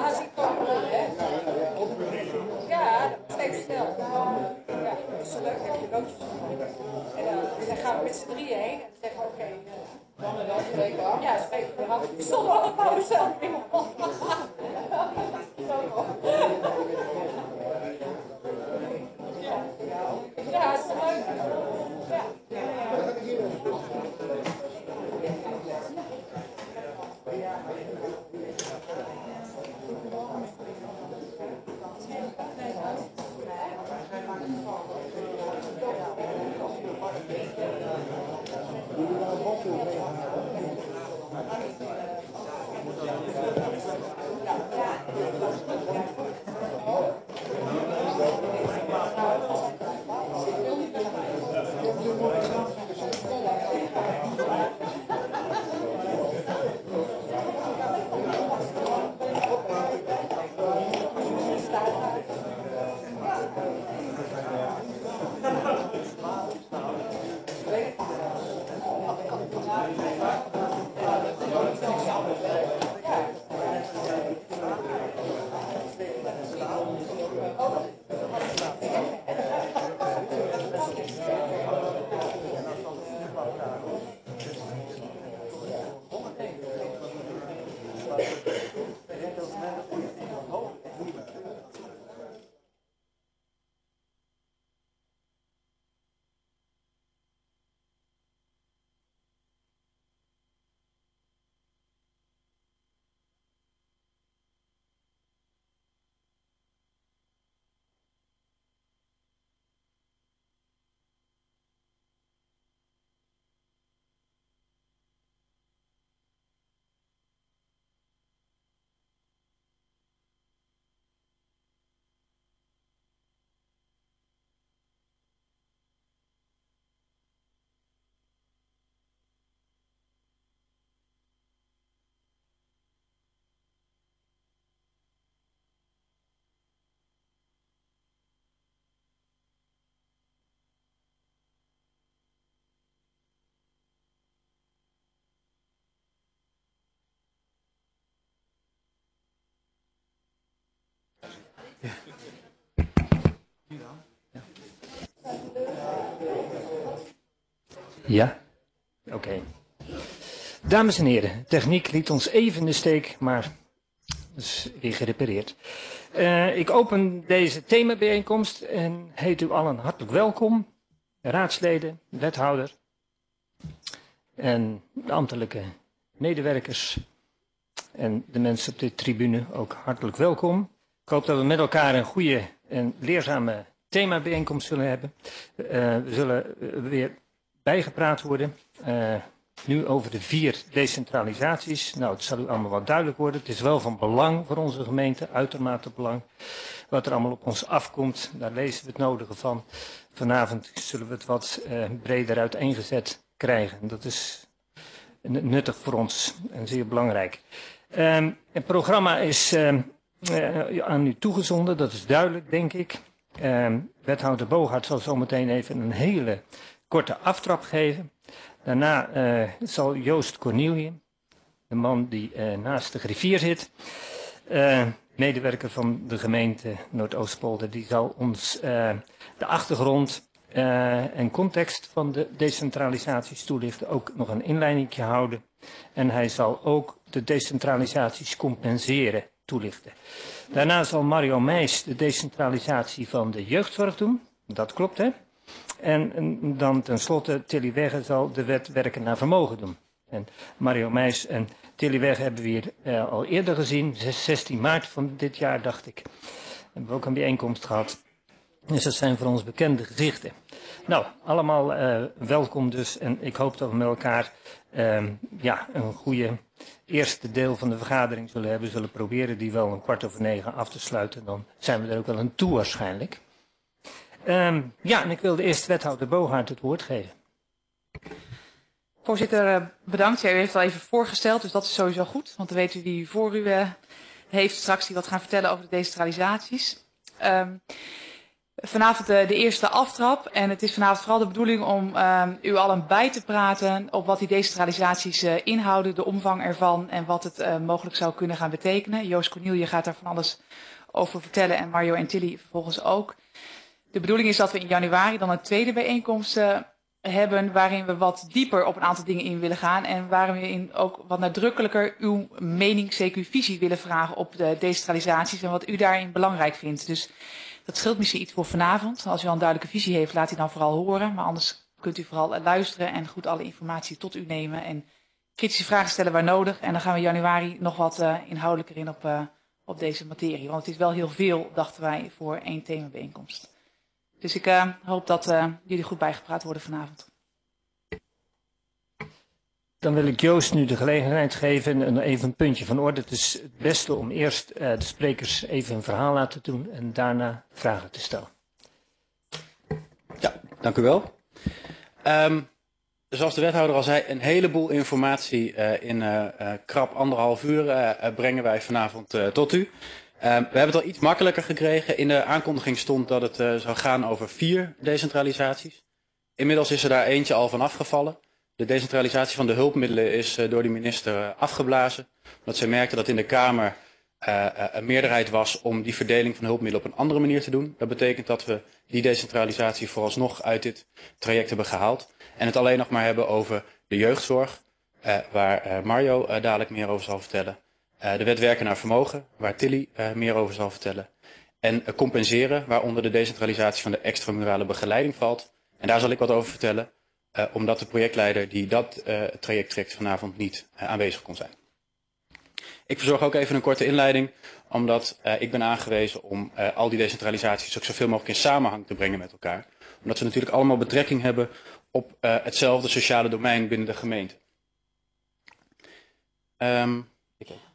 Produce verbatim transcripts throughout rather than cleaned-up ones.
gaan zien komen, hè? Ja, dat is even snel. Ja, dat is zo leuk, heb je loodjes. En uh, dan gaan we met z'n drieën heen en zeggen oké. Okay, uh, dan en dan spreken we af. Ja, spreken we af. We stonden allemaal zelf in. Ja, dat is leuk. Ja. Ja, oké. Okay. Dames en heren, techniek liet ons even in de steek, maar is weer gerepareerd. Uh, ik open deze themabijeenkomst en heet u allen hartelijk welkom. Raadsleden, wethouder en de ambtelijke medewerkers en de mensen op de tribune ook hartelijk welkom. Ik hoop dat we met elkaar een goede en leerzame themabijeenkomst zullen hebben. Uh, we zullen weer bijgepraat worden. Uh, nu over de vier decentralisaties. Nou, het zal u allemaal wel duidelijk worden. Het is wel van belang voor onze gemeente, uitermate belang. Wat er allemaal op ons afkomt, daar lezen we het nodige van. Vanavond zullen we het wat uh, breder uiteengezet krijgen. Dat is nuttig voor ons en zeer belangrijk. Uh, het programma is uh, uh, aan u toegezonden, dat is duidelijk, denk ik. Uh, wethouder Boogaard zal zometeen even een hele korte aftrap geven. Daarna uh, zal Joost Cornelium, de man die uh, naast de griffier zit, uh, medewerker van de gemeente Noordoostpolder, die zal ons uh, de achtergrond uh, en context van de decentralisaties toelichten, ook nog een inleidingje houden. En hij zal ook de decentralisaties compenseren toelichten. Daarna zal Mario Meijs de decentralisatie van de jeugdzorg doen. Dat klopt, hè? En, en dan tenslotte Tilly Wegge zal de wet werken naar vermogen doen. En Mario Meijs en Tilly Wegge hebben we hier uh, al eerder gezien, zestien maart van dit jaar dacht ik. Hebben we ook een bijeenkomst gehad. Dus dat zijn voor ons bekende gezichten. Nou, allemaal uh, welkom dus en ik hoop dat we met elkaar uh, ja, een goede eerste deel van de vergadering zullen hebben. We zullen proberen die wel een kwart over negen af te sluiten. Dan zijn we er ook wel aan toe waarschijnlijk. Um, ja, en ik wilde eerst wethouder Boogaard het woord geven. Voorzitter, bedankt. Ja, u heeft al even voorgesteld, dus dat is sowieso goed. Want dan weet u wie u voor u uh, heeft straks die wat gaan vertellen over de decentralisaties. Um, Vanavond de, de eerste aftrap en het is vanavond vooral de bedoeling om uh, u allen bij te praten op wat die decentralisaties uh, inhouden, de omvang ervan en wat het uh, mogelijk zou kunnen gaan betekenen. Joost Cornelie gaat daar van alles over vertellen en Mario en Tilly vervolgens ook. De bedoeling is dat we in januari dan een tweede bijeenkomst uh, hebben waarin we wat dieper op een aantal dingen in willen gaan en waarin we in ook wat nadrukkelijker uw mening, zeker uw visie willen vragen op de decentralisaties en wat u daarin belangrijk vindt. Dus dat scheelt misschien iets voor vanavond. Als u al een duidelijke visie heeft, laat die dan vooral horen. Maar anders kunt u vooral luisteren en goed alle informatie tot u nemen. En kritische vragen stellen waar nodig. En dan gaan we in januari nog wat uh, inhoudelijker in op, uh, op deze materie. Want het is wel heel veel, dachten wij, voor één themabijeenkomst. Dus ik uh, hoop dat uh, jullie goed bijgepraat worden vanavond. Dan wil ik Joost nu de gelegenheid geven en even een puntje van orde. Het is het beste om eerst uh, de sprekers even een verhaal laten doen en daarna vragen te stellen. Ja, dank u wel. Um, zoals de wethouder al zei, een heleboel informatie uh, in uh, uh, krap anderhalf uur uh, uh, brengen wij vanavond uh, tot u. Um, we hebben het al iets makkelijker gekregen. In de aankondiging stond dat het uh, zou gaan over vier decentralisaties. Inmiddels is er daar eentje al van afgevallen. De decentralisatie van de hulpmiddelen is uh, door de minister uh, afgeblazen. Omdat zij merkte dat in de Kamer uh, uh, een meerderheid was om die verdeling van hulpmiddelen op een andere manier te doen. Dat betekent dat we die decentralisatie vooralsnog uit dit traject hebben gehaald. En het alleen nog maar hebben over de jeugdzorg, uh, waar uh, Mario uh, dadelijk meer over zal vertellen. Uh, de wet werken naar vermogen, waar Tilly uh, meer over zal vertellen. En uh, compenseren, waaronder de decentralisatie van de extramurale begeleiding valt. En daar zal ik wat over vertellen. Uh, omdat de projectleider die dat uh, traject trekt vanavond niet uh, aanwezig kon zijn. Ik verzorg ook even een korte inleiding, omdat uh, ik ben aangewezen om uh, al die decentralisaties ook zoveel mogelijk in samenhang te brengen met elkaar. Omdat ze natuurlijk allemaal betrekking hebben op uh, hetzelfde sociale domein binnen de gemeente. Um, ik ja.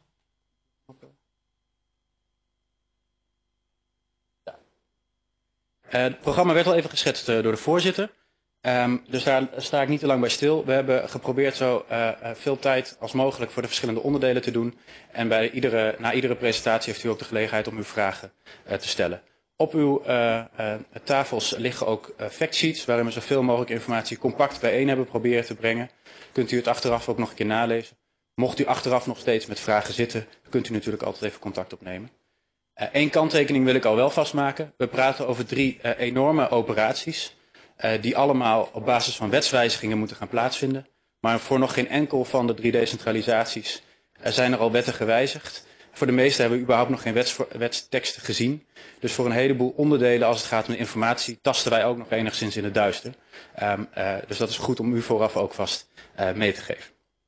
uh, het programma werd al even geschetst uh, door de voorzitter. Um, dus daar sta ik niet te lang bij stil. We hebben geprobeerd zo uh, veel tijd als mogelijk voor de verschillende onderdelen te doen. En bij iedere, na iedere presentatie heeft u ook de gelegenheid om uw vragen uh, te stellen. Op uw uh, uh, tafels liggen ook uh, factsheets waarin we zoveel mogelijk informatie compact bijeen hebben proberen te brengen. Kunt u het achteraf ook nog een keer nalezen. Mocht u achteraf nog steeds met vragen zitten, kunt u natuurlijk altijd even contact opnemen. Eén uh, kanttekening wil ik al wel vastmaken. We praten over drie uh, enorme operaties. Uh, die allemaal op basis van wetswijzigingen moeten gaan plaatsvinden. Maar voor nog geen enkel van de drie decentralisaties uh, zijn er al wetten gewijzigd. Voor de meeste hebben we überhaupt nog geen wets, wetsteksten gezien. Dus voor een heleboel onderdelen als het gaat om de informatie tasten wij ook nog enigszins in het duister. Um, uh, dus dat is goed om u vooraf ook vast uh, mee te geven.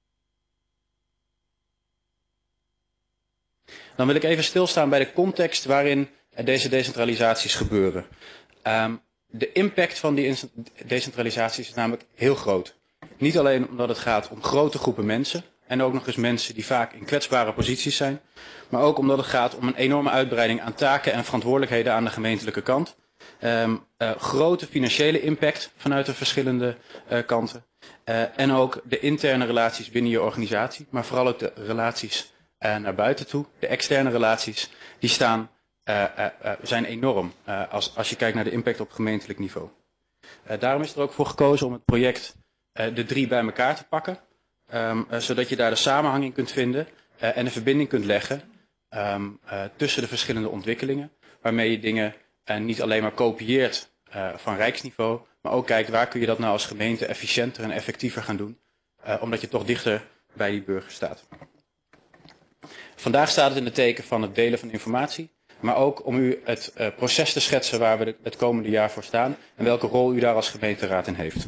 Dan wil ik even stilstaan bij de context waarin uh, deze decentralisaties gebeuren. Um, De impact van die decentralisaties is namelijk heel groot. Niet alleen omdat het gaat om grote groepen mensen en ook nog eens mensen die vaak in kwetsbare posities zijn, maar ook omdat het gaat om een enorme uitbreiding aan taken en verantwoordelijkheden aan de gemeentelijke kant. Um, uh, grote financiële impact vanuit de verschillende uh, kanten uh, en ook de interne relaties binnen je organisatie, maar vooral ook de relaties uh, naar buiten toe, de externe relaties, die staan Uh, uh, uh, zijn enorm uh, als, als je kijkt naar de impact op gemeentelijk niveau. Uh, daarom is er ook voor gekozen om het project uh, de drie bij elkaar te pakken. Um, uh, zodat je daar de samenhang in kunt vinden uh, en een verbinding kunt leggen um, uh, tussen de verschillende ontwikkelingen. Waarmee je dingen uh, niet alleen maar kopieert uh, van rijksniveau. Maar ook kijkt waar kun je dat nou als gemeente efficiënter en effectiever gaan doen. Uh, omdat je toch dichter bij die burger staat. Vandaag staat het in het teken van het delen van informatie. Maar ook om u het uh, proces te schetsen waar we de, het komende jaar voor staan en welke rol u daar als gemeenteraad in heeft.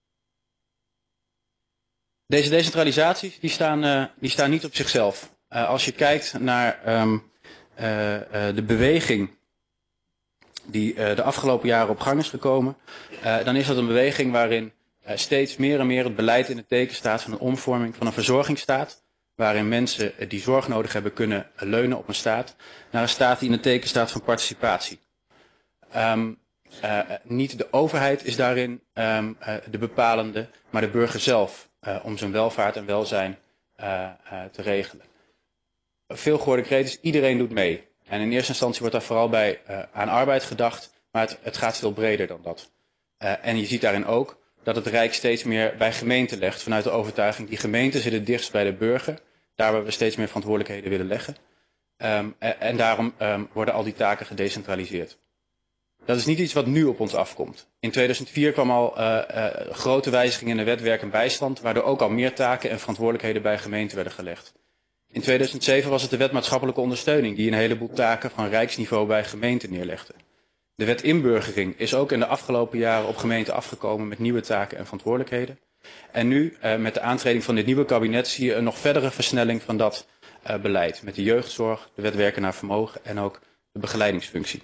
Deze decentralisaties die staan, uh, die staan niet op zichzelf. Uh, als je kijkt naar um, uh, uh, de beweging die uh, de afgelopen jaren op gang is gekomen, uh, dan is dat een beweging waarin uh, steeds meer en meer het beleid in het teken staat van een omvorming van een verzorgingsstaat. Waarin mensen die zorg nodig hebben kunnen leunen op een staat, naar een staat die in het teken staat van participatie. Um, uh, niet de overheid is daarin um, uh, de bepalende, maar de burger zelf, uh, om zijn welvaart en welzijn uh, uh, te regelen. Veel gehoorde kreet is, iedereen doet mee. En in eerste instantie wordt daar vooral bij uh, aan arbeid gedacht, maar het, het gaat veel breder dan dat. Uh, en je ziet daarin ook dat het Rijk steeds meer bij gemeenten legt, vanuit de overtuiging die gemeenten zitten het dichtst bij de burger, daar waar we steeds meer verantwoordelijkheden willen leggen. Um, en, en daarom um, worden al die taken gedecentraliseerd. Dat is niet iets wat nu op ons afkomt. In tweeduizend vier kwam al uh, uh, grote wijzigingen in de wet werk en bijstand, waardoor ook al meer taken en verantwoordelijkheden bij gemeenten werden gelegd. In tweeduizend zeven was het de wet maatschappelijke ondersteuning, die een heleboel taken van rijksniveau bij gemeenten neerlegde. De wet inburgering is ook in de afgelopen jaren op gemeenten afgekomen met nieuwe taken en verantwoordelijkheden. En nu, uh, met de aantreding van dit nieuwe kabinet, zie je een nog verdere versnelling van dat uh, beleid. Met de jeugdzorg, de wet werken naar vermogen en ook de begeleidingsfunctie.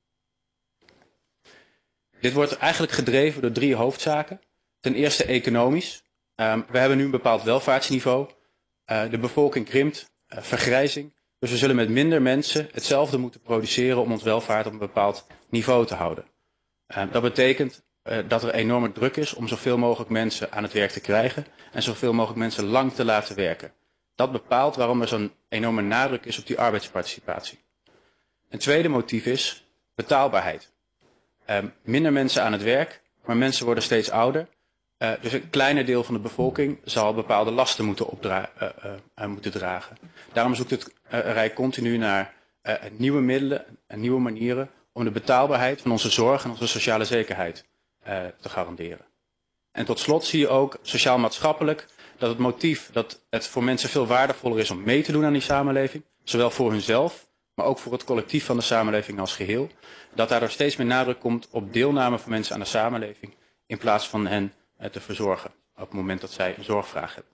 Dit wordt eigenlijk gedreven door drie hoofdzaken. Ten eerste economisch. Um, we hebben nu een bepaald welvaartsniveau. Uh, de bevolking krimpt, uh, vergrijzing. Dus we zullen met minder mensen hetzelfde moeten produceren om ons welvaart op een bepaald niveau te houden. Uh, dat betekent uh, dat er enorme druk is om zoveel mogelijk mensen aan het werk te krijgen en zoveel mogelijk mensen lang te laten werken. Dat bepaalt waarom er zo'n enorme nadruk is op die arbeidsparticipatie. Een tweede motief is betaalbaarheid. Uh, minder mensen aan het werk, maar mensen worden steeds ouder. Uh, dus een kleiner deel van de bevolking zal bepaalde lasten moeten, opdra uh, uh, uh, moeten dragen. Daarom zoekt het uh, Rijk continu naar uh, nieuwe middelen en nieuwe manieren om de betaalbaarheid van onze zorg en onze sociale zekerheid uh, te garanderen. En tot slot zie je ook sociaal-maatschappelijk dat het motief dat het voor mensen veel waardevoller is om mee te doen aan die samenleving, zowel voor hunzelf, maar ook voor het collectief van de samenleving als geheel, dat daardoor steeds meer nadruk komt op deelname van mensen aan de samenleving in plaats van hen te verzorgen op het moment dat zij een zorgvraag hebben.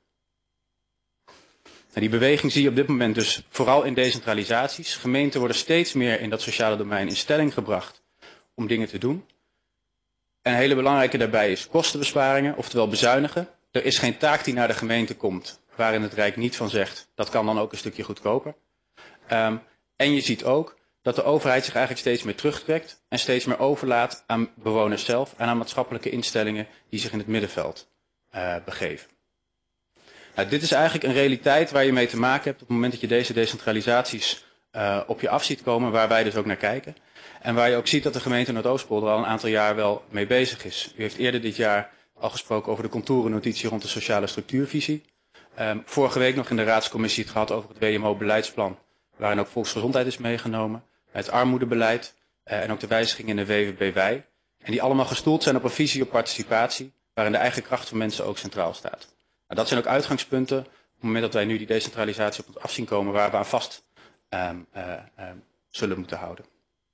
En die beweging zie je op dit moment dus vooral in decentralisaties. Gemeenten worden steeds meer in dat sociale domein in stelling gebracht om dingen te doen. En een hele belangrijke daarbij is kostenbesparingen, oftewel bezuinigen. Er is geen taak die naar de gemeente komt waarin het Rijk niet van zegt, dat kan dan ook een stukje goedkoper. Um, en je ziet ook dat de overheid zich eigenlijk steeds meer terugtrekt en steeds meer overlaat aan bewoners zelf en aan maatschappelijke instellingen die zich in het middenveld uh, begeven. Nou, dit is eigenlijk een realiteit waar je mee te maken hebt op het moment dat je deze decentralisaties uh, op je af ziet komen, waar wij dus ook naar kijken. En waar je ook ziet dat de gemeente Noordoostpolder al een aantal jaar wel mee bezig is. U heeft eerder dit jaar al gesproken over de contourennotitie rond de sociale structuurvisie. Um, vorige week nog in de raadscommissie het gehad over het W M O-beleidsplan, waarin ook volksgezondheid is meegenomen. Het armoedebeleid uh, en ook de wijzigingen in de W W B Wij. En die allemaal gestoeld zijn op een visie op participatie, waarin de eigen kracht van mensen ook centraal staat. Nou, dat zijn ook uitgangspunten op het moment dat wij nu die decentralisatie op ons af zien komen, waar we aan vast um, uh, um, zullen moeten houden.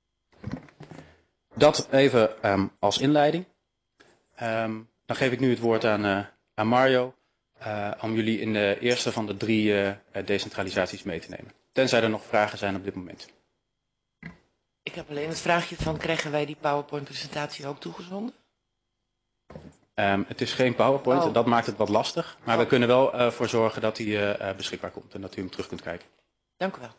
Dat even um, als inleiding. Um, dan geef ik nu het woord aan, uh, aan Mario, uh, om jullie in de eerste van de drie uh, decentralisaties mee te nemen. Tenzij er nog vragen zijn op dit moment. Ik heb alleen het vraagje van, krijgen wij die PowerPoint-presentatie ook toegezonden? Um, het is geen PowerPoint, oh. dat maakt het wat lastig. Maar oh. we kunnen wel uh, voor zorgen dat die uh, uh, beschikbaar komt en dat u hem terug kunt kijken. Dank u wel.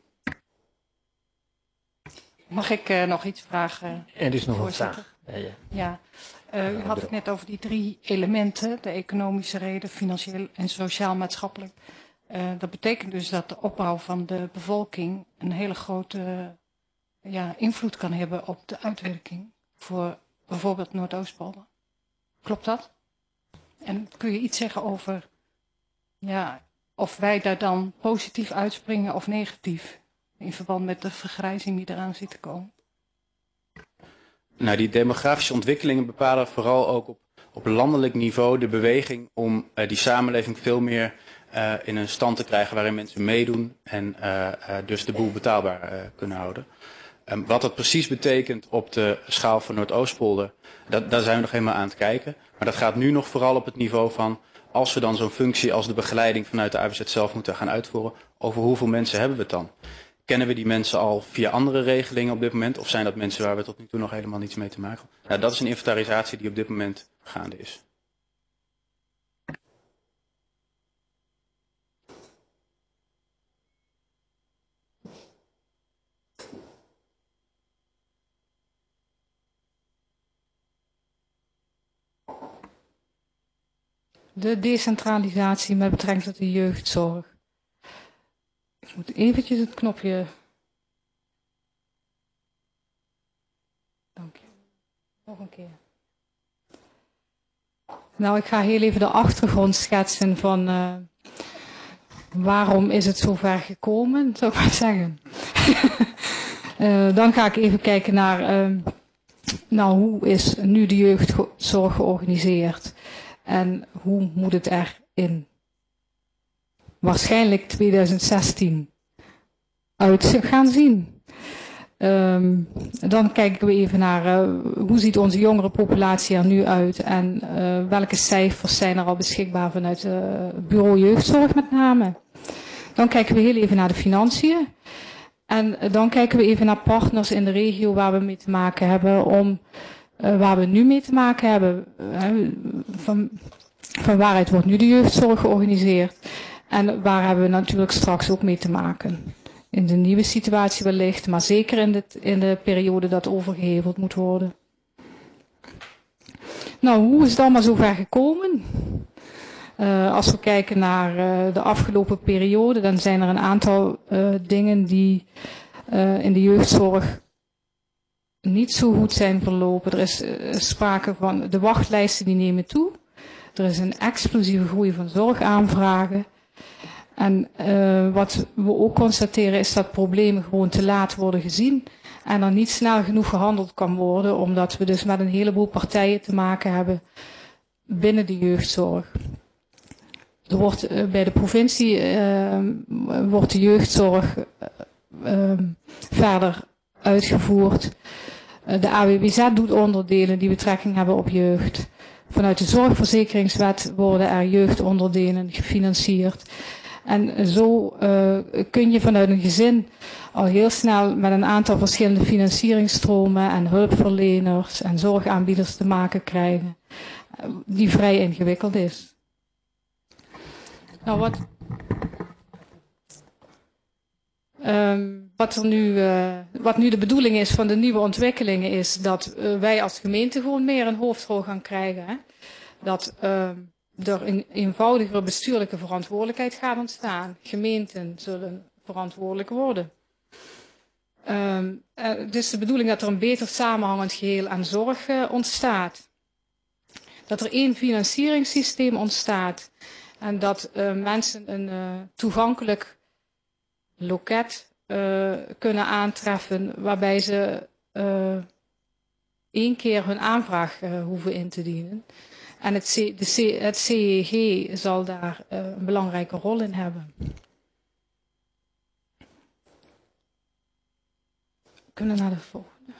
Mag ik uh, nog iets vragen? Er is nog een vraag. Ja, ja. ja. Uh, u had het net over die drie elementen, de economische reden, financieel en sociaal-maatschappelijk. Uh, dat betekent dus dat de opbouw van de bevolking een hele grote uh, ja, invloed kan hebben op de uitwerking voor bijvoorbeeld Noordoostpolder. Klopt dat? En kun je iets zeggen over ja, of wij daar dan positief uitspringen of negatief in verband met de vergrijzing die eraan zit te komen? Nou, die demografische ontwikkelingen bepalen vooral ook op, op landelijk niveau de beweging om uh, die samenleving veel meer uh, in een stand te krijgen waarin mensen meedoen en uh, uh, dus de boel betaalbaar uh, kunnen houden. Um, wat dat precies betekent op de schaal van Noordoostpolder, dat, daar zijn we nog helemaal aan het kijken. Maar dat gaat nu nog vooral op het niveau van, als we dan zo'n functie als de begeleiding vanuit de A W Z zelf moeten gaan uitvoeren, over hoeveel mensen hebben we het dan? Kennen we die mensen al via andere regelingen op dit moment? Of zijn dat mensen waar we tot nu toe nog helemaal niets mee te maken hebben? Nou, dat is een inventarisatie die op dit moment gaande is. De decentralisatie met betrekking tot de jeugdzorg. Ik moet eventjes het knopje. Dank je. Nog een keer. Nou, ik ga heel even de achtergrond schetsen van uh, waarom is het zo ver gekomen, zou ik maar zeggen. uh, dan ga ik even kijken naar, uh, nou, hoe is nu de jeugdzorg georganiseerd en hoe moet het er in waarschijnlijk twintig zestien uit gaan zien. Um, dan kijken we even naar uh, hoe ziet onze jongerenpopulatie er nu uit en uh, welke cijfers zijn er al beschikbaar vanuit het uh, bureau jeugdzorg met name. Dan kijken we heel even naar de financiën en uh, dan kijken we even naar partners in de regio waar we mee te maken hebben, om uh, waar we nu mee te maken hebben. Uh, van, van waaruit wordt nu de jeugdzorg georganiseerd en waar hebben we natuurlijk straks ook mee te maken. In de nieuwe situatie wellicht, maar zeker in de, in de periode dat overgeheveld moet worden. Nou, hoe is het allemaal zo ver gekomen? Uh, als we kijken naar uh, de afgelopen periode, dan zijn er een aantal uh, dingen die uh, in de jeugdzorg niet zo goed zijn verlopen. Er is uh, sprake van de wachtlijsten die nemen toe. Er is een explosieve groei van zorgaanvragen. En uh, wat we ook constateren is dat problemen gewoon te laat worden gezien en er niet snel genoeg gehandeld kan worden, omdat we dus met een heleboel partijen te maken hebben binnen de jeugdzorg. Er wordt uh, bij de provincie uh, wordt de jeugdzorg uh, uh, verder uitgevoerd. Uh, de A W B Z doet onderdelen die betrekking hebben op jeugd. Vanuit de zorgverzekeringswet worden er jeugdonderdelen gefinancierd. En zo uh, kun je vanuit een gezin al heel snel met een aantal verschillende financieringsstromen en hulpverleners en zorgaanbieders te maken krijgen, uh, die vrij ingewikkeld is. Nou, wat, um, wat, er nu, uh, wat nu de bedoeling is van de nieuwe ontwikkelingen is dat uh, wij als gemeente gewoon meer een hoofdrol gaan krijgen. Hè? Dat uh, er een eenvoudigere bestuurlijke verantwoordelijkheid gaat ontstaan. Gemeenten zullen verantwoordelijk worden. Um, uh, het is de bedoeling dat er een beter samenhangend geheel aan zorg uh, ontstaat. Dat er één financieringssysteem ontstaat. En dat uh, mensen een uh, toegankelijk loket uh, kunnen aantreffen waarbij ze uh, één keer hun aanvraag uh, hoeven in te dienen. En het, C, de C, het C E G zal daar uh, een belangrijke rol in hebben. We kunnen naar de volgende.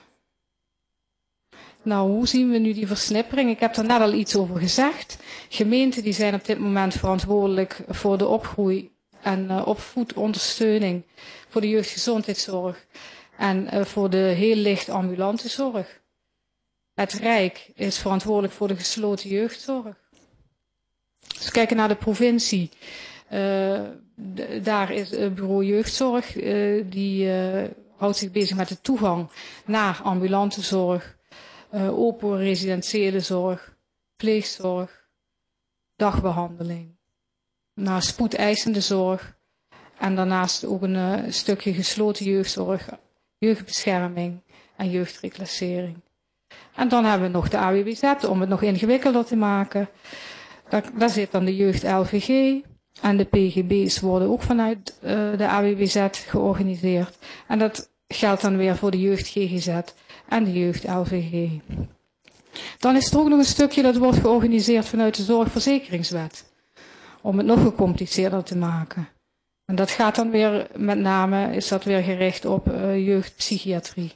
Nou, hoe zien we nu die versnippering? Ik heb er net al iets over gezegd. Gemeenten die zijn op dit moment verantwoordelijk voor de opgroei en uh, opvoedondersteuning, voor de jeugdgezondheidszorg en uh, voor de heel licht ambulante zorg. Het Rijk is verantwoordelijk voor de gesloten jeugdzorg. Als we kijken naar de provincie, uh, daar is het bureau jeugdzorg, uh, die uh, houdt zich bezig met de toegang naar ambulante zorg, uh, open residentiële zorg, pleegzorg, dagbehandeling, naar spoedeisende zorg en daarnaast ook een uh, stukje gesloten jeugdzorg, jeugdbescherming en jeugdreclassering. En dan hebben we nog de A W B Z om het nog ingewikkelder te maken. Daar, daar zit dan de jeugd L V G en de P G B's worden ook vanuit uh, de A W B Z georganiseerd. En dat geldt dan weer voor de jeugd G G Z en de jeugd L V G. Dan is er ook nog een stukje dat wordt georganiseerd vanuit de zorgverzekeringswet. Om het nog gecompliceerder te maken. En dat gaat dan weer, met name is dat weer gericht op uh, jeugdpsychiatrie.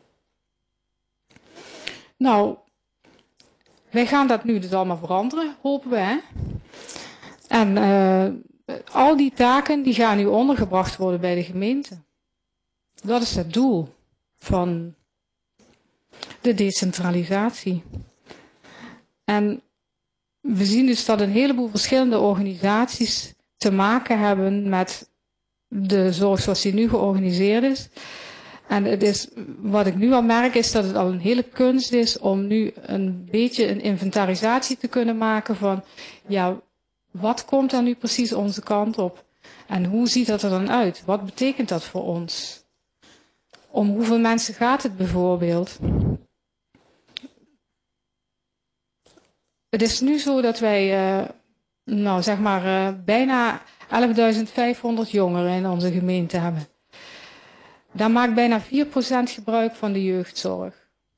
Nou, wij gaan dat nu dus allemaal veranderen, hopen we. Hè? En uh, al die taken die gaan nu ondergebracht worden bij de gemeente. Dat is het doel van de decentralisatie. En we zien dus dat een heleboel verschillende organisaties te maken hebben met de zorg zoals die nu georganiseerd is. En het is, wat ik nu al merk is dat het al een hele kunst is om nu een beetje een inventarisatie te kunnen maken van, ja, wat komt er nu precies onze kant op? En hoe ziet dat er dan uit? Wat betekent dat voor ons? Om hoeveel mensen gaat het bijvoorbeeld? het is nu zo dat wij, uh, nou zeg maar, uh, bijna elfduizend vijfhonderd jongeren in onze gemeente hebben. Daar maakt bijna vier procent gebruik van de jeugdzorg.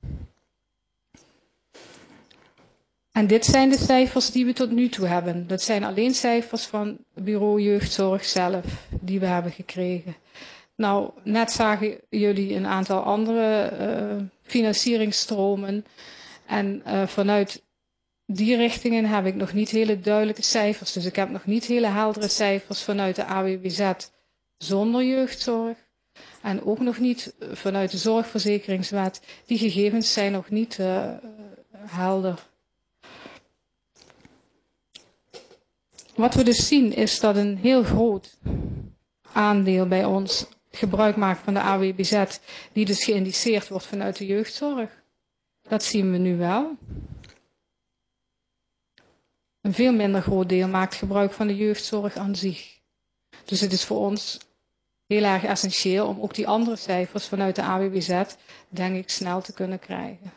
En dit zijn de cijfers die we tot nu toe hebben. Dat zijn alleen cijfers van bureau jeugdzorg zelf, die we hebben gekregen. Nou, net zagen jullie een aantal andere uh, financieringsstromen. En uh, vanuit die richtingen heb ik nog niet hele duidelijke cijfers. Dus ik heb nog niet hele heldere cijfers vanuit de A W B Z zonder jeugdzorg. En ook nog niet vanuit de zorgverzekeringswet. Die gegevens zijn nog niet uh, helder. Wat we dus zien is dat een heel groot aandeel bij ons gebruik maakt van de A W B Z, die dus geïndiceerd wordt vanuit de jeugdzorg. Dat zien we nu wel. Een veel minder groot deel maakt gebruik van de jeugdzorg aan zich. Dus het is voor ons heel erg essentieel om ook die andere cijfers vanuit de A W B Z, denk ik, snel te kunnen krijgen.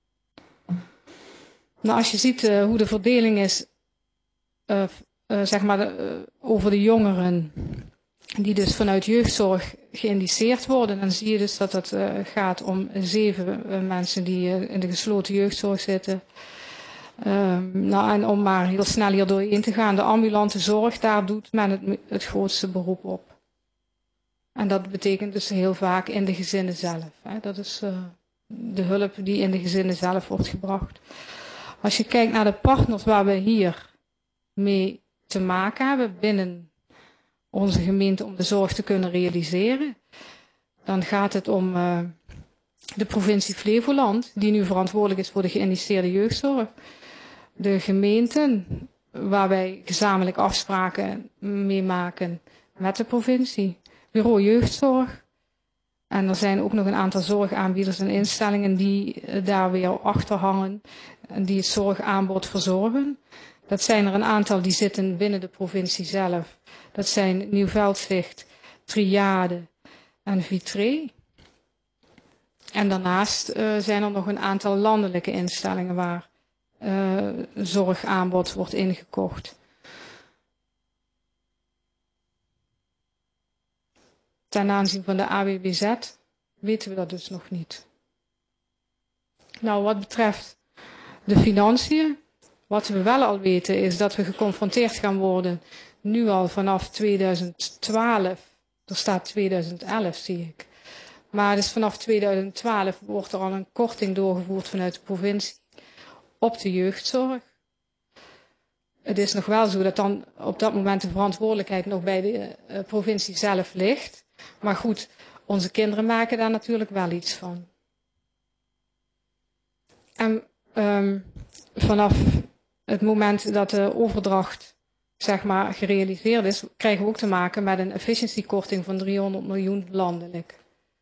Nou, als je ziet uh, hoe de verdeling is, uh, uh, zeg maar, de, uh, over de jongeren die dus vanuit jeugdzorg geïndiceerd worden, dan zie je dus dat het uh, gaat om zeven uh, mensen die uh, in de gesloten jeugdzorg zitten. Um, nou, en om maar heel snel hier doorheen te gaan, de ambulante zorg, daar doet men het, het grootste beroep op. En dat betekent dus heel vaak in de gezinnen zelf. Hè. Dat is uh, de hulp die in de gezinnen zelf wordt gebracht. Als je kijkt naar de partners waar we hier mee te maken hebben binnen onze gemeente om de zorg te kunnen realiseren, dan gaat het om uh, de provincie Flevoland, die nu verantwoordelijk is voor de geïndiceerde jeugdzorg. De gemeenten, waar wij gezamenlijk afspraken mee maken met de provincie. Bureau jeugdzorg. En er zijn ook nog een aantal zorgaanbieders en instellingen die uh, daar weer achter hangen en die het zorgaanbod verzorgen. Dat zijn er een aantal die zitten binnen de provincie zelf. Dat zijn Nieuw-Veldzicht, Triade en Vitré. En daarnaast uh, zijn er nog een aantal landelijke instellingen waar uh, zorgaanbod wordt ingekocht. Ten aanzien van de A W B Z weten we dat dus nog niet. Nou, wat betreft de financiën, wat we wel al weten is dat we geconfronteerd gaan worden, nu al vanaf tweeduizend twaalf, er staat tweeduizend elf zie ik, maar dus vanaf tweeduizend twaalf wordt er al een korting doorgevoerd vanuit de provincie op de jeugdzorg. Het is nog wel zo dat dan op dat moment de verantwoordelijkheid nog bij de uh, provincie zelf ligt. Maar goed, onze kinderen maken daar natuurlijk wel iets van. En um, vanaf het moment dat de overdracht, zeg maar, gerealiseerd is, krijgen we ook te maken met een efficiëntiekorting van driehonderd miljoen landelijk.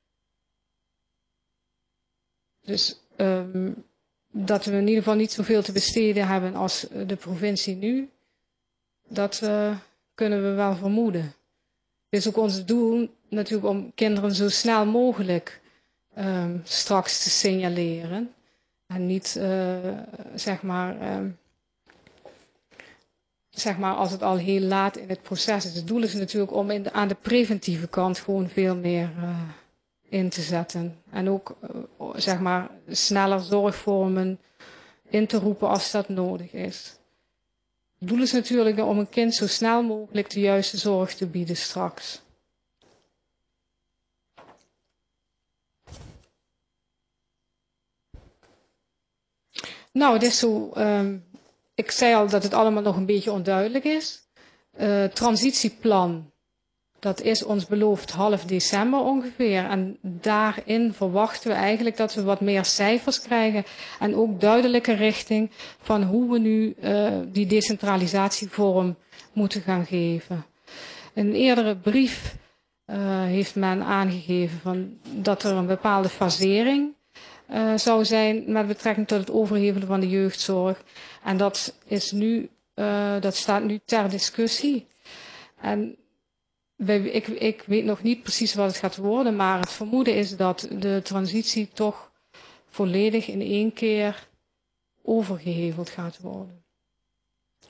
Dus um, dat we in ieder geval niet zoveel te besteden hebben als de provincie nu, dat uh, kunnen we wel vermoeden. Het is ook ons doel natuurlijk om kinderen zo snel mogelijk um, straks te signaleren. En niet, uh, zeg maar, um, zeg maar, als het al heel laat in het proces is. Het doel is natuurlijk om in de, aan de preventieve kant gewoon veel meer uh, in te zetten. En ook, uh, zeg maar, sneller zorgvormen in te roepen als dat nodig is. Het doel is natuurlijk om een kind zo snel mogelijk de juiste zorg te bieden straks. Nou, het is zo, um, ik zei al dat het allemaal nog een beetje onduidelijk is. Uh, transitieplan, dat is ons beloofd half december ongeveer. En daarin verwachten we eigenlijk dat we wat meer cijfers krijgen. En ook duidelijke richting van hoe we nu uh, die decentralisatievorm moeten gaan geven. In een eerdere brief uh, heeft men aangegeven van dat er een bepaalde fasering Uh, zou zijn met betrekking tot het overhevelen van de jeugdzorg. En dat is nu, uh, dat staat nu ter discussie. En wij, ik, ik weet nog niet precies wat het gaat worden, maar het vermoeden is dat de transitie toch volledig in één keer overgeheveld gaat worden.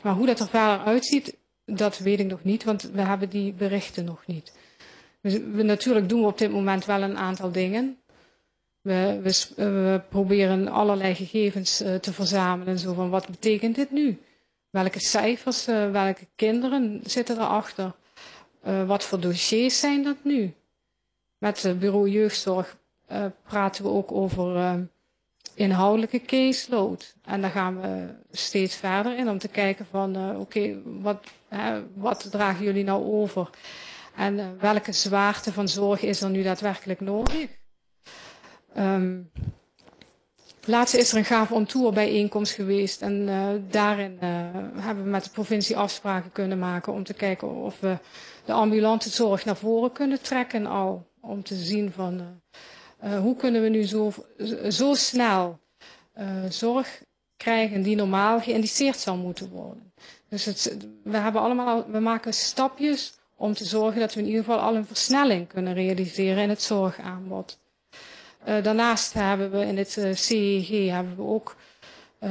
Maar hoe dat er verder uitziet, dat weet ik nog niet, want we hebben die berichten nog niet. We, we, natuurlijk doen we op dit moment wel een aantal dingen. We, we, we proberen allerlei gegevens uh, te verzamelen. Zo van, wat betekent dit nu? Welke cijfers, uh, welke kinderen zitten erachter? Uh, wat voor dossiers zijn dat nu? Met het bureau jeugdzorg uh, praten we ook over uh, inhoudelijke caseload. En daar gaan we steeds verder in om te kijken van, uh, oké, okay, wat, uh, wat dragen jullie nou over? En uh, welke zwaarte van zorg is er nu daadwerkelijk nodig? Um, laatst is er een gave on tour bijeenkomst geweest en uh, daarin uh, hebben we met de provincie afspraken kunnen maken om te kijken of we de ambulante zorg naar voren kunnen trekken al. Om te zien van uh, uh, hoe kunnen we nu zo, zo snel uh, zorg krijgen die normaal geïndiceerd zou moeten worden. Dus het, we, hebben allemaal, we maken stapjes om te zorgen dat we in ieder geval al een versnelling kunnen realiseren in het zorgaanbod. Uh, daarnaast hebben we in het uh, C E G hebben we ook uh,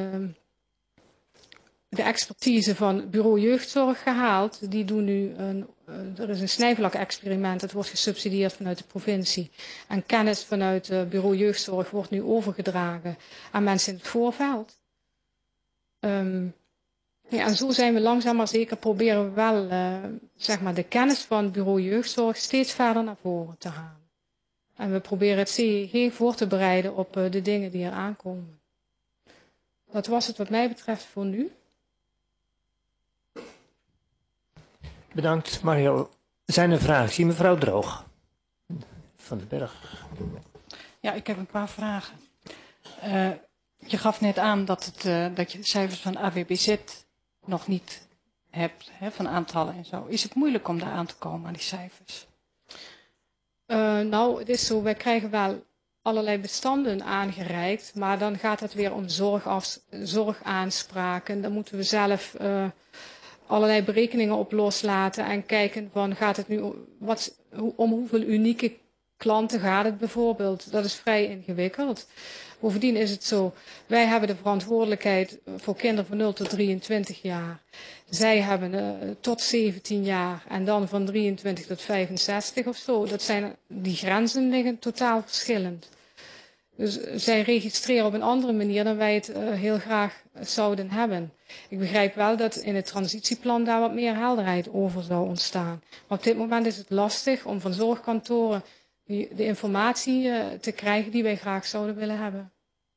de expertise van bureau jeugdzorg gehaald. Die doen nu een, uh, er is een snijvlak-experiment, dat wordt gesubsidieerd vanuit de provincie. En kennis vanuit uh, bureau jeugdzorg wordt nu overgedragen aan mensen in het voorveld. Um, ja, en zo zijn we langzaam maar zeker proberen we wel uh, zeg maar de kennis van bureau jeugdzorg steeds verder naar voren te halen. En we proberen het C E G voor te bereiden op uh, de dingen die er aankomen. Dat was het wat mij betreft voor nu. Bedankt, Mario. Zijn er vragen? Zie mevrouw Droog van den Berg. Ja, ik heb een paar vragen. Uh, je gaf net aan dat, het, uh, dat je de cijfers van A W B Z nog niet hebt, hè, van aantallen en zo. Is het moeilijk om daar aan te komen, aan die cijfers? Uh, nou, het is zo, wij krijgen wel allerlei bestanden aangereikt, maar dan gaat het weer om zorgaf, zorgaanspraken. Dan moeten we zelf uh, allerlei berekeningen op loslaten en kijken van gaat het nu wat, om hoeveel unieke klanten gaat het bijvoorbeeld. Dat is vrij ingewikkeld. Bovendien is het zo, wij hebben de verantwoordelijkheid voor kinderen van nul tot drieëntwintig jaar. Zij hebben uh, tot zeventien jaar en dan van drieëntwintig tot vijfenzestig of zo. Dat zijn, die grenzen liggen totaal verschillend. Dus zij registreren op een andere manier dan wij het uh, heel graag zouden hebben. Ik begrijp wel dat in het transitieplan daar wat meer helderheid over zou ontstaan. Maar op dit moment is het lastig om van zorgkantoren die, de informatie uh, te krijgen die wij graag zouden willen hebben.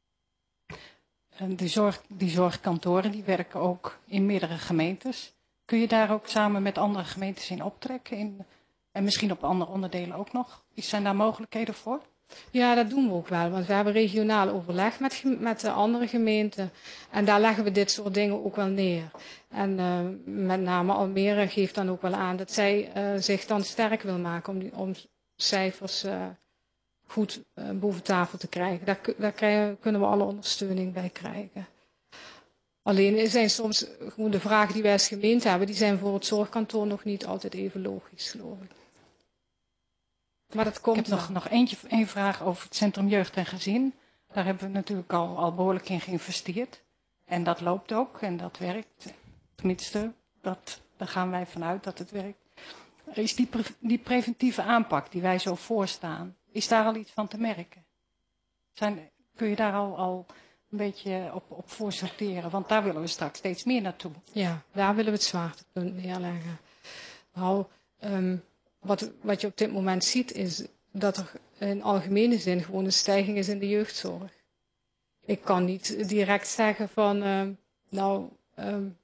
En die, zorg, die zorgkantoren die werken ook in meerdere gemeentes. Kun je daar ook samen met andere gemeentes in optrekken? In, en misschien op andere onderdelen ook nog? Zijn daar mogelijkheden voor? Ja, dat doen we ook wel. Want we hebben regionaal overleg met, met de andere gemeenten. En daar leggen we dit soort dingen ook wel neer. En uh, met name Almere geeft dan ook wel aan dat zij uh, zich dan sterk wil maken om, die, om cijfers uh, goed uh, boven tafel te krijgen. Daar, daar krijgen, kunnen we alle ondersteuning bij krijgen. Alleen er zijn soms gewoon de vragen die wij als gemeente hebben, die zijn voor het zorgkantoor nog niet altijd even logisch, geloof ik. Maar dat komt. Ik heb nog, nog eentje, één vraag over het Centrum Jeugd en Gezin. Daar hebben we natuurlijk al, al behoorlijk in geïnvesteerd. En dat loopt ook en dat werkt. Tenminste, dat, daar gaan wij vanuit dat het werkt. Is die, pre, die preventieve aanpak die wij zo voorstaan, is daar al iets van te merken? Zijn, kun je daar al, al een beetje op, op voor sorteren? Want daar willen we straks steeds meer naartoe. Ja, daar willen we het zwaartepunt neerleggen. Nou, um, wat, wat je op dit moment ziet is dat er in algemene zin gewoon een stijging is in de jeugdzorg. Ik kan niet direct zeggen van, um, nou, um,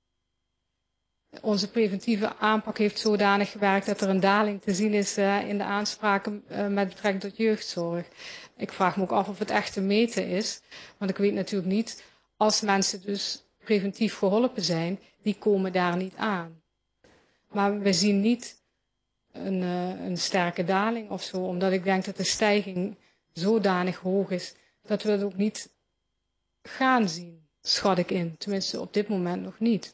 onze preventieve aanpak heeft zodanig gewerkt dat er een daling te zien is uh, in de aanspraken uh, met betrekking tot jeugdzorg. Ik vraag me ook af of het echt te meten is, want ik weet natuurlijk niet, als mensen dus preventief geholpen zijn, die komen daar niet aan. Maar we zien niet een, uh, een sterke daling of zo, omdat ik denk dat de stijging zodanig hoog is, dat we dat ook niet gaan zien, schat ik in. Tenminste op dit moment nog niet.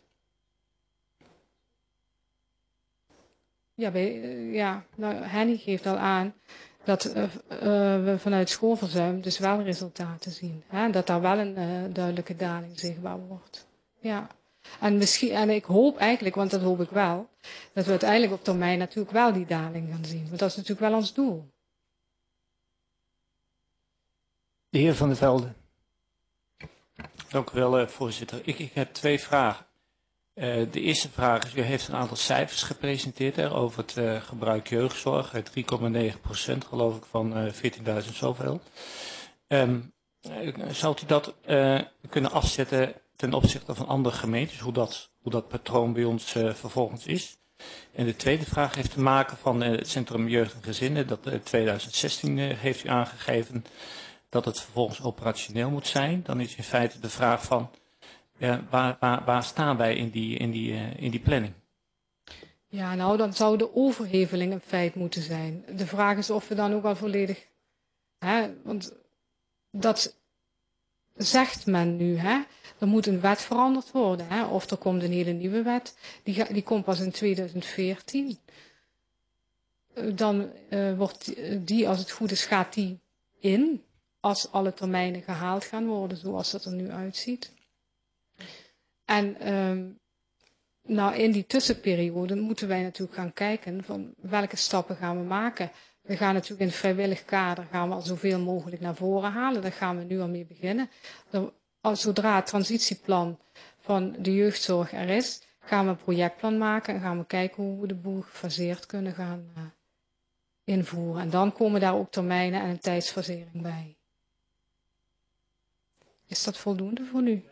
Ja, bij, uh, ja nou, Henny geeft al aan dat uh, uh, we vanuit schoolverzuim dus wel resultaten zien. Hè? Dat daar wel een uh, duidelijke daling zichtbaar wordt. Ja. En, misschien, en ik hoop eigenlijk, want dat hoop ik wel, dat we uiteindelijk op termijn natuurlijk wel die daling gaan zien. Want dat is natuurlijk wel ons doel. De heer Van der Velde. Dank u wel, voorzitter. Ik, ik heb twee vragen. Uh, de eerste vraag is, u heeft een aantal cijfers gepresenteerd hè, over het uh, gebruik jeugdzorg. drie komma negen procent geloof ik van uh, veertienduizend zoveel. Um, zou u dat uh, kunnen afzetten ten opzichte van andere gemeentes, hoe dat, hoe dat patroon bij ons uh, vervolgens is? En de tweede vraag heeft te maken van uh, het Centrum Jeugd en Gezinnen. Dat uh, twintig zestien uh, heeft u aangegeven dat het vervolgens operationeel moet zijn. Dan is in feite de vraag van, uh, waar, waar, waar staan wij in die, in, die, uh, in die planning? Ja, nou dan zou de overheveling een feit moeten zijn. De vraag is of we dan ook al volledig, hè, want dat zegt men nu, hè. Er moet een wet veranderd worden, hè. Of er komt een hele nieuwe wet, die, ga, die komt pas in tweeduizend veertien. Dan uh, wordt die, als het goed is, gaat die in, als alle termijnen gehaald gaan worden, zoals dat er nu uitziet. En um, nou, in die tussenperiode moeten wij natuurlijk gaan kijken van welke stappen gaan we maken. We gaan natuurlijk in het vrijwillig kader gaan we al zoveel mogelijk naar voren halen. Daar gaan we nu al mee beginnen. Dan, als, zodra het transitieplan van de jeugdzorg er is, gaan we een projectplan maken en gaan we kijken hoe we de boel gefaseerd kunnen gaan uh, invoeren. En dan komen daar ook termijnen en een tijdsfasering bij. Is dat voldoende voor nu?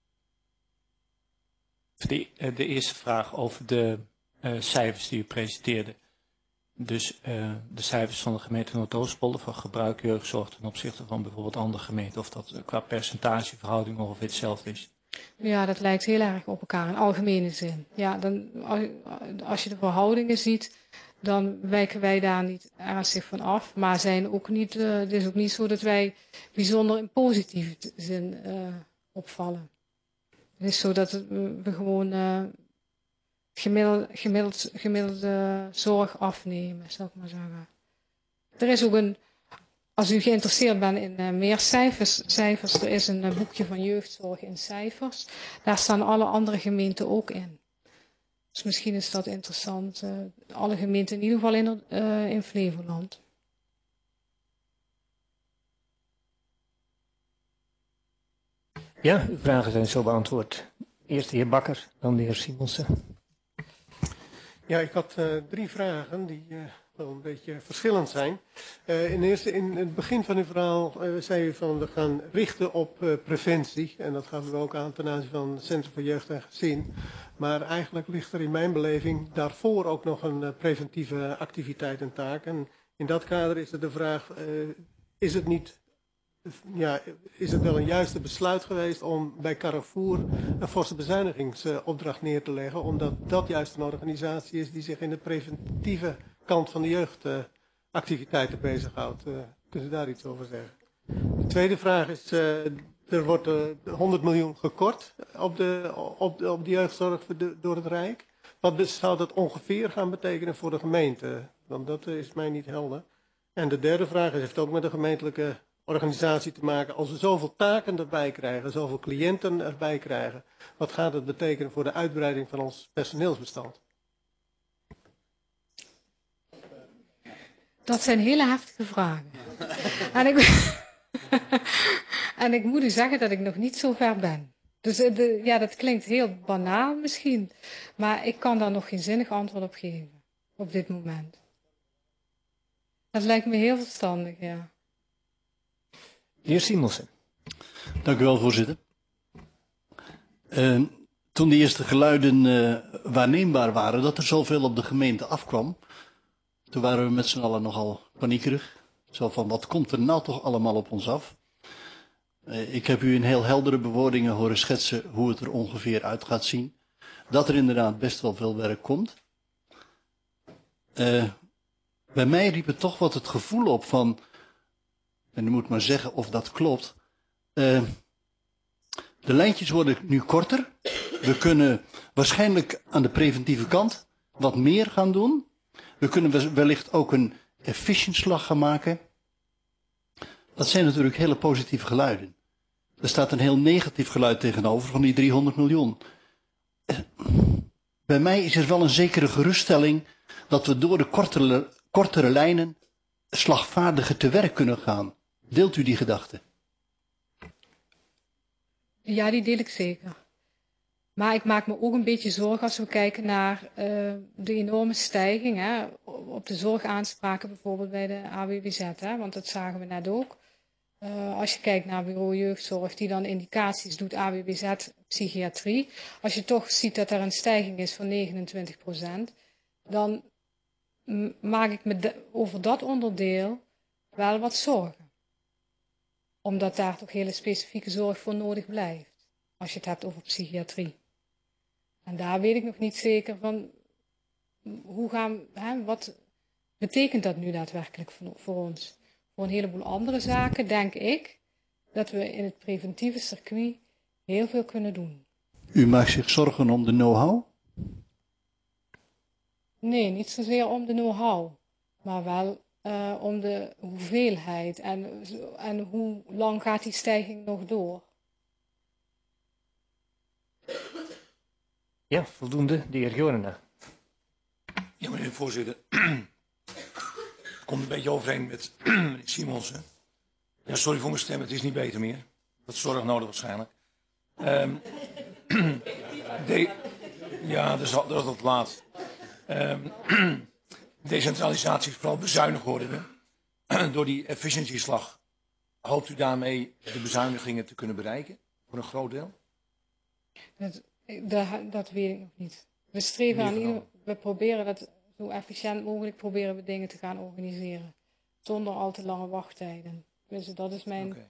De, de eerste vraag over de uh, cijfers die u presenteerde. Dus uh, de cijfers van de gemeente Noordoostpolder voor gebruik jeugdzorg ten opzichte van bijvoorbeeld andere gemeenten. Of dat qua percentageverhouding ongeveer hetzelfde is. Ja, dat lijkt heel erg op elkaar in algemene zin. Ja, dan, als je de verhoudingen ziet, dan wijken wij daar niet ernstig van af. Maar zijn ook niet, uh, het is ook niet zo dat wij bijzonder in positieve zin uh, opvallen. Het is zo dat we gewoon uh, gemiddeld, gemiddeld, gemiddelde zorg afnemen, zal ik maar zeggen. Er is ook een, als u geïnteresseerd bent in uh, meer cijfers, cijfers, er is een uh, boekje van jeugdzorg in cijfers. Daar staan alle andere gemeenten ook in. Dus misschien is dat interessant. Uh, alle gemeenten in ieder geval in, uh, in Flevoland. Ja, uw vragen zijn zo beantwoord. Eerst de heer Bakker, dan de heer Simonsen. Ja, ik had uh, drie vragen die uh, wel een beetje verschillend zijn. Uh, in, eerste, in het begin van uw verhaal uh, zei u van we gaan richten op uh, preventie. En dat gaf u ook aan ten aanzien van het Centrum voor Jeugd en Gezin. Maar eigenlijk ligt er in mijn beleving daarvoor ook nog een uh, preventieve activiteit en taak. En in dat kader is er de vraag, uh, is het niet... Ja, is het wel een juiste besluit geweest om bij Carrefour een forse bezuinigingsopdracht neer te leggen, omdat dat juist een organisatie is die zich in de preventieve kant van de jeugdactiviteiten bezighoudt. Uh, kunt u daar iets over zeggen? De tweede vraag is, uh, er wordt uh, honderd miljoen gekort op de, op de, op de jeugdzorg door het Rijk. Wat zou dat ongeveer gaan betekenen voor de gemeente? Want dat is mij niet helder. En de derde vraag is, heeft ook met de gemeentelijke organisatie te maken. Als we zoveel taken erbij krijgen, zoveel cliënten erbij krijgen, wat gaat het betekenen voor de uitbreiding van ons personeelsbestand? Dat zijn hele heftige vragen. en, ik, en ik moet u zeggen dat ik nog niet zo ver ben. Dus de, ja, dat klinkt heel banaal misschien, maar ik kan daar nog geen zinnig antwoord op geven, op dit moment. Dat lijkt me heel verstandig, ja. De heer Simonsen. Dank u wel, voorzitter. Uh, toen de eerste geluiden uh, waarneembaar waren dat er zoveel op de gemeente afkwam, toen waren we met z'n allen nogal paniekerig. Zo van, wat komt er nou toch allemaal op ons af? Uh, ik heb u in heel heldere bewoordingen horen schetsen hoe het er ongeveer uit gaat zien. Dat er inderdaad best wel veel werk komt. Uh, bij mij riep het toch wat het gevoel op van, en u moet maar zeggen of dat klopt. Uh, de lijntjes worden nu korter. We kunnen waarschijnlijk aan de preventieve kant wat meer gaan doen. We kunnen wellicht ook een efficiëntieslag gaan maken. Dat zijn natuurlijk hele positieve geluiden. Er staat een heel negatief geluid tegenover van die driehonderd miljoen. bij mij is er wel een zekere geruststelling dat we door de kortere, kortere lijnen slagvaardiger te werk kunnen gaan. Deelt u die gedachte? Ja, die deel ik zeker. Maar ik maak me ook een beetje zorgen als we kijken naar uh, de enorme stijging hè, op de zorgaanspraken bijvoorbeeld bij de A W B Z. Hè, want dat zagen we net ook. Uh, als je kijkt naar bureau jeugdzorg die dan indicaties doet A W B Z psychiatrie. Als je toch ziet dat er een stijging is van negenentwintig procent. Dan maak ik me de, over dat onderdeel wel wat zorgen. Omdat daar toch hele specifieke zorg voor nodig blijft. Als je het hebt over psychiatrie. En daar weet ik nog niet zeker van, hoe gaan, hè, wat betekent dat nu daadwerkelijk voor, voor ons? Voor een heleboel andere zaken denk ik dat we in het preventieve circuit heel veel kunnen doen. U maakt zich zorgen om de know-how? Nee, niet zozeer om de know-how, maar wel uh, om de hoeveelheid en, en hoe lang gaat die stijging nog door. Ja, voldoende. De heer Jorna. Ja, meneer de voorzitter. Het komt een beetje overeen met meneer Simonsen. Ja, sorry voor mijn stem, het is niet beter meer. Wat zorg nodig waarschijnlijk. Um, de, ja, dat is al, dat is al te laat. Um, decentralisatie is vooral bezuinigd worden door die efficiëntieslag. Hoopt u daarmee de bezuinigingen te kunnen bereiken? Voor een groot deel? Dat, dat, dat weet ik nog niet. We streven aan ieder, we proberen dat zo efficiënt mogelijk proberen we dingen te gaan organiseren. Zonder al te lange wachttijden. Dus dat is mijn okay.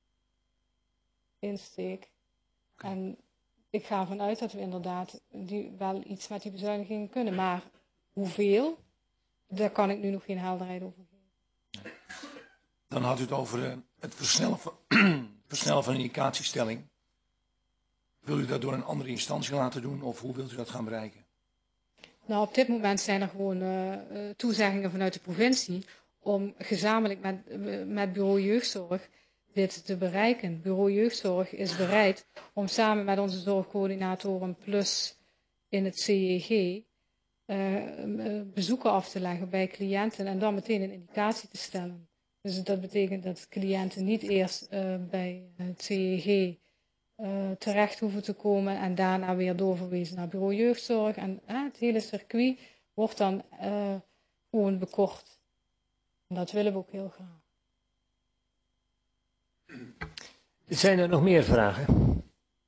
insteek. Okay. En ik ga ervan uit dat we inderdaad die, wel iets met die bezuinigingen kunnen. Maar hoeveel, daar kan ik nu nog geen helderheid over geven. Dan had u het over uh, het versnellen van, versnellen van indicatiestelling. Wil u dat door een andere instantie laten doen of hoe wilt u dat gaan bereiken? Nou, op dit moment zijn er gewoon uh, toezeggingen vanuit de provincie om gezamenlijk met, uh, met bureau jeugdzorg dit te bereiken. Bureau jeugdzorg is bereid om samen met onze zorgcoördinatoren plus in het C J G uh, bezoeken af te leggen bij cliënten en dan meteen een indicatie te stellen. Dus dat betekent dat cliënten niet eerst uh, bij het C J G Uh, terecht hoeven te komen en daarna weer doorverwezen naar bureau jeugdzorg. En uh, het hele circuit wordt dan uh, gewoon bekort. En dat willen we ook heel graag. Zijn er nog meer vragen?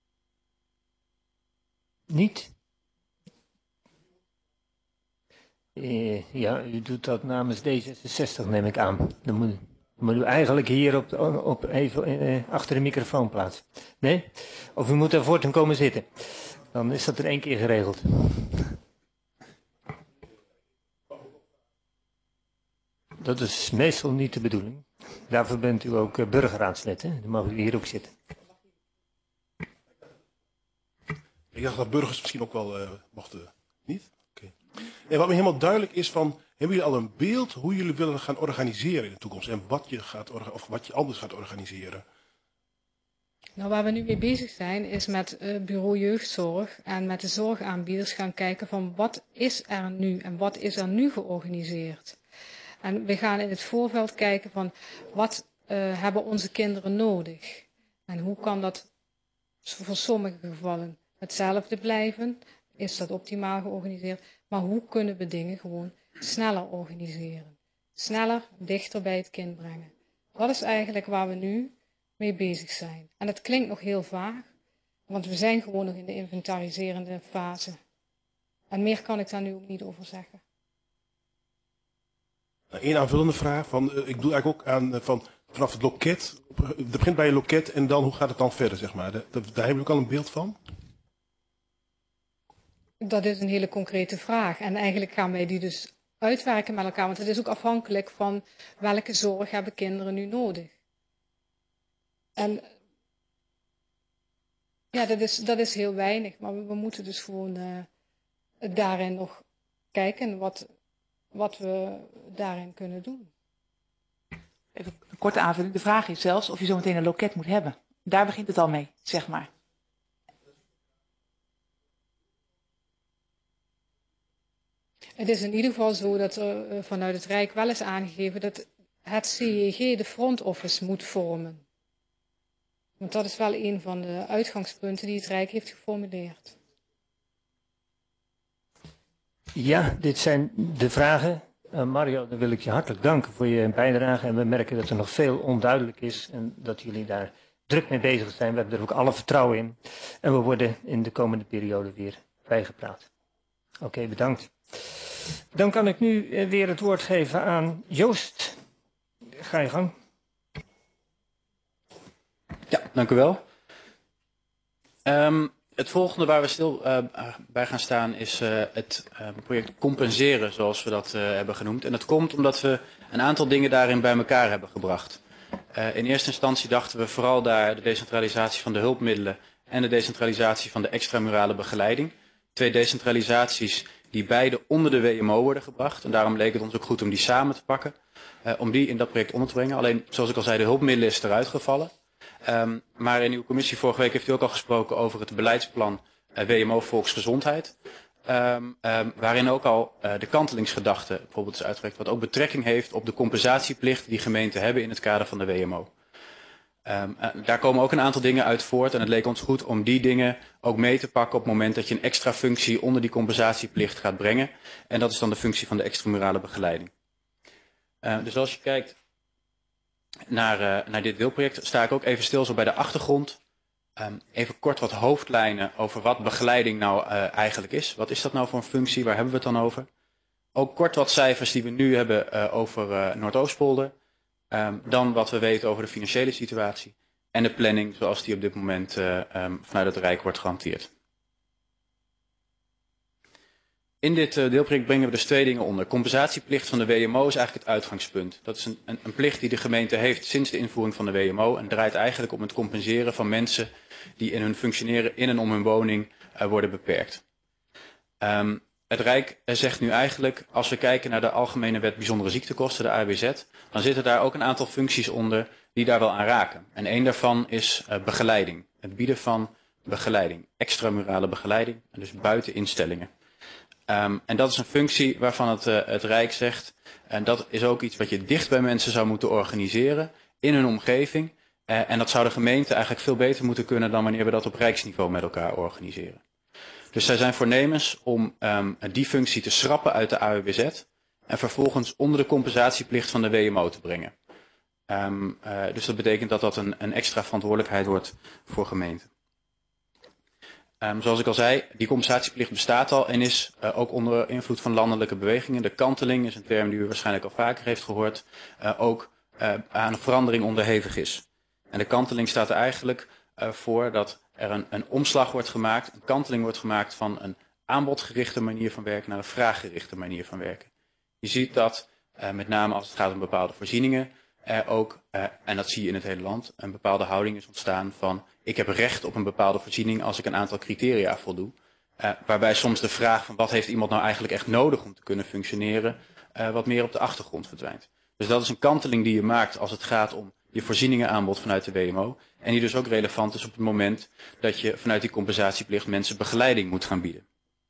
Niet? Uh, ja, u doet dat namens D zesenzestig, neem ik aan. Dan moet, moet u eigenlijk hier op, op even uh, achter de microfoon plaatsen. Nee? Of u moet daar voortaan komen zitten. Dan is dat in één keer geregeld. Dat is meestal niet de bedoeling. Daarvoor bent u ook uh, burgerraadslid, hè? Dan mag u hier ook zitten. Ik dacht dat burgers misschien ook wel uh, mochten. Niet? Okay. En wat me helemaal duidelijk is van, hebben jullie al een beeld hoe jullie willen gaan organiseren in de toekomst? En wat je, gaat of wat je anders gaat organiseren? Nou, waar we nu mee bezig zijn is met uh, bureau jeugdzorg en met de zorgaanbieders gaan kijken van wat is er nu en wat is er nu georganiseerd. En we gaan in het voorveld kijken van wat uh, hebben onze kinderen nodig. En hoe kan dat voor sommige gevallen hetzelfde blijven? Is dat optimaal georganiseerd? Maar hoe kunnen we dingen gewoon sneller organiseren? Sneller, dichter bij het kind brengen. Dat is eigenlijk waar we nu mee bezig zijn. En het klinkt nog heel vaag, want we zijn gewoon nog in de inventariserende fase. En meer kan ik daar nu ook niet over zeggen. Eén aanvullende vraag. Van, uh, ik doe eigenlijk ook aan uh, van, vanaf het loket. Het begint bij een loket en dan hoe gaat het dan verder, zeg maar. De, de, daar hebben we ook al een beeld van. Dat is een hele concrete vraag. En eigenlijk gaan wij die dus uitwerken met elkaar. Want het is ook afhankelijk van welke zorg hebben kinderen nu nodig. En ja, dat is, dat is heel weinig. Maar we, we moeten dus gewoon uh, daarin nog kijken wat, wat we daarin kunnen doen. Even een korte aanvulling. De vraag is zelfs of je zo meteen een loket moet hebben. Daar begint het al mee, zeg maar. Het is in ieder geval zo dat er uh, vanuit het Rijk wel is aangegeven dat het C J G de front office moet vormen. Want dat is wel een van de uitgangspunten die het Rijk heeft geformuleerd. Ja, dit zijn de vragen. Uh, Mario, dan wil ik je hartelijk danken voor je bijdrage. En we merken dat er nog veel onduidelijk is en dat jullie daar druk mee bezig zijn. We hebben er ook alle vertrouwen in. En we worden in de komende periode weer bijgepraat. Oké, okay, bedankt. Dan kan ik nu uh, weer het woord geven aan Joost. Ga je gang. Ja, dank u wel. Um, het volgende waar we stil uh, bij gaan staan is uh, het uh, project compenseren, zoals we dat uh, hebben genoemd. En dat komt omdat we een aantal dingen daarin bij elkaar hebben gebracht. Uh, in eerste instantie dachten we vooral daar de decentralisatie van de hulpmiddelen en de decentralisatie van de extramurale begeleiding. Twee decentralisaties die beide onder de W M O worden gebracht. En daarom leek het ons ook goed om die samen te pakken. Uh, om die in dat project onder te brengen. Alleen, zoals ik al zei, de hulpmiddelen is eruit gevallen. Um, maar in uw commissie vorige week heeft u ook al gesproken over het beleidsplan uh, W M O Volksgezondheid. Um, um, waarin ook al uh, de kantelingsgedachte bijvoorbeeld is uitgewerkt. Wat ook betrekking heeft op de compensatieplicht die gemeenten hebben in het kader van de W M O. Um, uh, daar komen ook een aantal dingen uit voort. En het leek ons goed om die dingen ook mee te pakken op het moment dat je een extra functie onder die compensatieplicht gaat brengen. En dat is dan de functie van de extramurale begeleiding. Uh, dus als je kijkt naar, uh, naar dit deelproject, sta ik ook even stil zo bij de achtergrond. Um, even kort wat hoofdlijnen over wat begeleiding nou uh, eigenlijk is. Wat is dat nou voor een functie? Waar hebben we het dan over? Ook kort wat cijfers die we nu hebben uh, over uh, Noordoostpolder. Um, dan wat we weten over de financiële situatie. En de planning zoals die op dit moment uh, um, vanuit het Rijk wordt gehanteerd. In dit uh, deelproject brengen we dus twee dingen onder. Compensatieplicht van de W M O is eigenlijk het uitgangspunt. Dat is een, een, een plicht die de gemeente heeft sinds de invoering van de W M O. En draait eigenlijk om het compenseren van mensen die in hun functioneren in en om hun woning uh, worden beperkt. Um, het Rijk zegt nu eigenlijk, als we kijken naar de Algemene Wet Bijzondere Ziektekosten, de A W Z, dan zitten daar ook een aantal functies onder die daar wel aan raken. En één daarvan is uh, begeleiding. Het bieden van begeleiding. Extramurale begeleiding, dus buiten instellingen. Um, en dat is een functie waarvan het, uh, het Rijk zegt, en dat is ook iets wat je dicht bij mensen zou moeten organiseren, in hun omgeving. Uh, en dat zou de gemeente eigenlijk veel beter moeten kunnen dan wanneer we dat op rijksniveau met elkaar organiseren. Dus zij zijn voornemens om um, die functie te schrappen uit de A W B Z en vervolgens onder de compensatieplicht van de W M O te brengen. Um, uh, dus dat betekent dat dat een, een extra verantwoordelijkheid wordt voor gemeenten. Um, zoals ik al zei, die compensatieplicht bestaat al en is uh, ook onder invloed van landelijke bewegingen. De kanteling is een term die u waarschijnlijk al vaker heeft gehoord, uh, ook uh, aan een verandering onderhevig is. En de kanteling staat er eigenlijk uh, voor dat er een, een omslag wordt gemaakt, een kanteling wordt gemaakt van een aanbodgerichte manier van werken naar een vraaggerichte manier van werken. Je ziet dat, uh, met name als het gaat om bepaalde voorzieningen, er ook, uh, en dat zie je in het hele land, een bepaalde houding is ontstaan van ik heb recht op een bepaalde voorziening als ik een aantal criteria voldoe. Uh, waarbij soms de vraag van wat heeft iemand nou eigenlijk echt nodig om te kunnen functioneren, uh, wat meer op de achtergrond verdwijnt. Dus dat is een kanteling die je maakt als het gaat om je voorzieningenaanbod vanuit de W M O. En die dus ook relevant is op het moment dat je vanuit die compensatieplicht mensen begeleiding moet gaan bieden.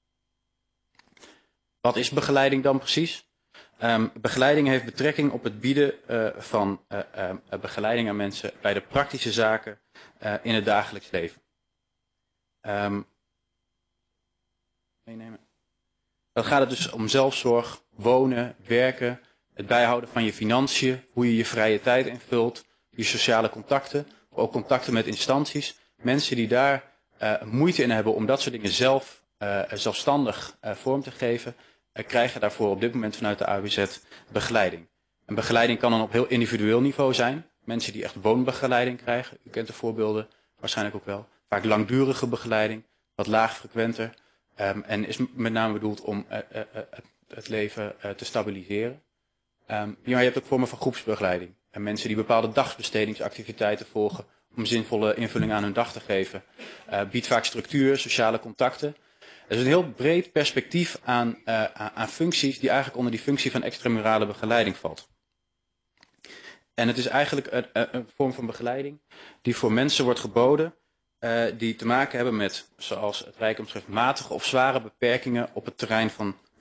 Wat is begeleiding dan precies? Um, begeleiding heeft betrekking op het bieden uh, van uh, uh, begeleiding aan mensen bij de praktische zaken uh, in het dagelijks leven. Um, meenemen. Dan gaat het dus om zelfzorg, wonen, werken, het bijhouden van je financiën, hoe je je vrije tijd invult, je sociale contacten, ook contacten met instanties. Mensen die daar uh, moeite in hebben om dat soort dingen zelf uh, zelfstandig uh, vorm te geven, uh, krijgen daarvoor op dit moment vanuit de A W B Z begeleiding. En begeleiding kan dan op heel individueel niveau zijn. Mensen die echt woonbegeleiding krijgen, u kent de voorbeelden waarschijnlijk ook wel. Vaak langdurige begeleiding, wat laagfrequenter. Um, en is met name bedoeld om uh, uh, uh, het leven uh, te stabiliseren. Um, maar je hebt ook vormen van groepsbegeleiding. En mensen die bepaalde dagbestedingsactiviteiten volgen om zinvolle invulling aan hun dag te geven. Uh, biedt vaak structuur, sociale contacten. Er is een heel breed perspectief aan, uh, aan functies die eigenlijk onder die functie van extramurale begeleiding valt. En het is eigenlijk een, een vorm van begeleiding die voor mensen wordt geboden uh, die te maken hebben met, zoals het Rijk omschrijft, matige of zware beperkingen op het terrein van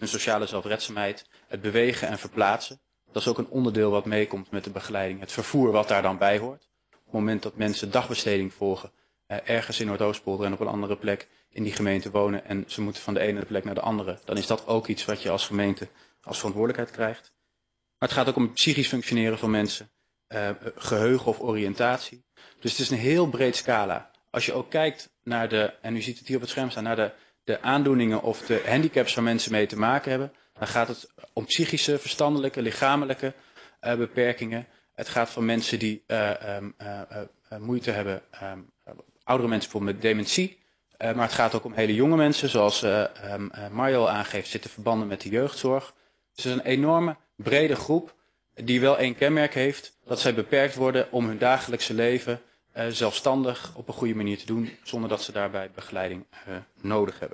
hun sociale zelfredzaamheid, het bewegen en verplaatsen. Dat is ook een onderdeel wat meekomt met de begeleiding. Het vervoer wat daar dan bij hoort. Op het moment dat mensen dagbesteding volgen, eh, ergens in Noordoostpolder en op een andere plek in die gemeente wonen en ze moeten van de ene plek naar de andere, dan is dat ook iets wat je als gemeente als verantwoordelijkheid krijgt. Maar het gaat ook om het psychisch functioneren van mensen, uh, geheugen of oriëntatie. Dus het is een heel breed scala. Als je ook kijkt naar de, en u ziet het hier op het scherm staan, naar de, de aandoeningen of de handicaps waar mensen mee te maken hebben, dan gaat het om psychische, verstandelijke, lichamelijke uh, beperkingen. Het gaat van mensen die uh, um, uh, uh, moeite hebben, um, uh, oudere mensen bijvoorbeeld met dementie. Uh, maar het gaat ook om hele jonge mensen, zoals uh, um, uh, Mario aangeeft, zitten verbanden met de jeugdzorg. Dus het is een enorme, brede groep die wel één kenmerk heeft, dat zij beperkt worden om hun dagelijkse leven uh, zelfstandig op een goede manier te doen, zonder dat ze daarbij begeleiding uh, nodig hebben.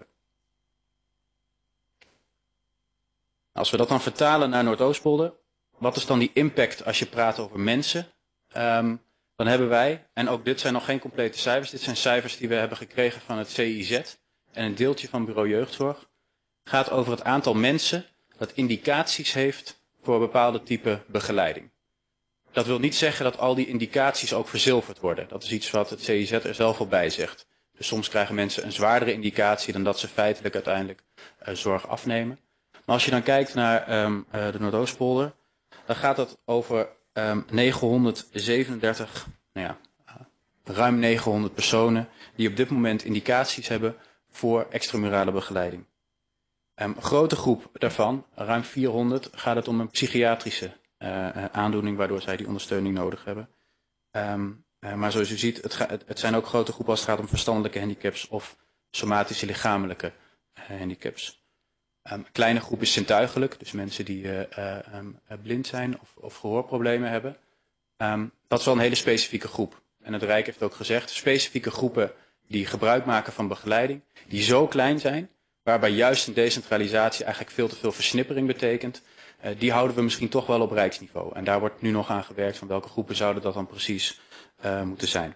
Als we dat dan vertalen naar Noordoostpolder, wat is dan die impact als je praat over mensen? Um, dan hebben wij, en ook dit zijn nog geen complete cijfers, dit zijn cijfers die we hebben gekregen van het C I Z en een deeltje van Bureau Jeugdzorg, gaat over het aantal mensen dat indicaties heeft voor een bepaalde type begeleiding. Dat wil niet zeggen dat al die indicaties ook verzilverd worden. Dat is iets wat het C I Z er zelf al bij zegt. Dus soms krijgen mensen een zwaardere indicatie dan dat ze feitelijk uiteindelijk uh, zorg afnemen. Maar als je dan kijkt naar um, uh, de Noordoostpolder, dan gaat het over um, negenhonderdzevenendertig, nou ja, uh, ruim negenhonderd personen die op dit moment indicaties hebben voor extramurale begeleiding. Um, een grote groep daarvan, ruim vierhonderd, gaat het om een psychiatrische uh, aandoening waardoor zij die ondersteuning nodig hebben. Um, uh, maar zoals u ziet, het, ga, het, het zijn ook grote groepen als het gaat om verstandelijke handicaps of somatische lichamelijke uh, handicaps. Um, een kleine groep is zintuigelijk, dus mensen die uh, uh, um, blind zijn of, of gehoorproblemen hebben. Um, dat is wel een hele specifieke groep. En het Rijk heeft ook gezegd, specifieke groepen die gebruik maken van begeleiding, die zo klein zijn, waarbij juist een decentralisatie eigenlijk veel te veel versnippering betekent, uh, die houden we misschien toch wel op rijksniveau. En daar wordt nu nog aan gewerkt van welke groepen zouden dat dan precies uh, moeten zijn.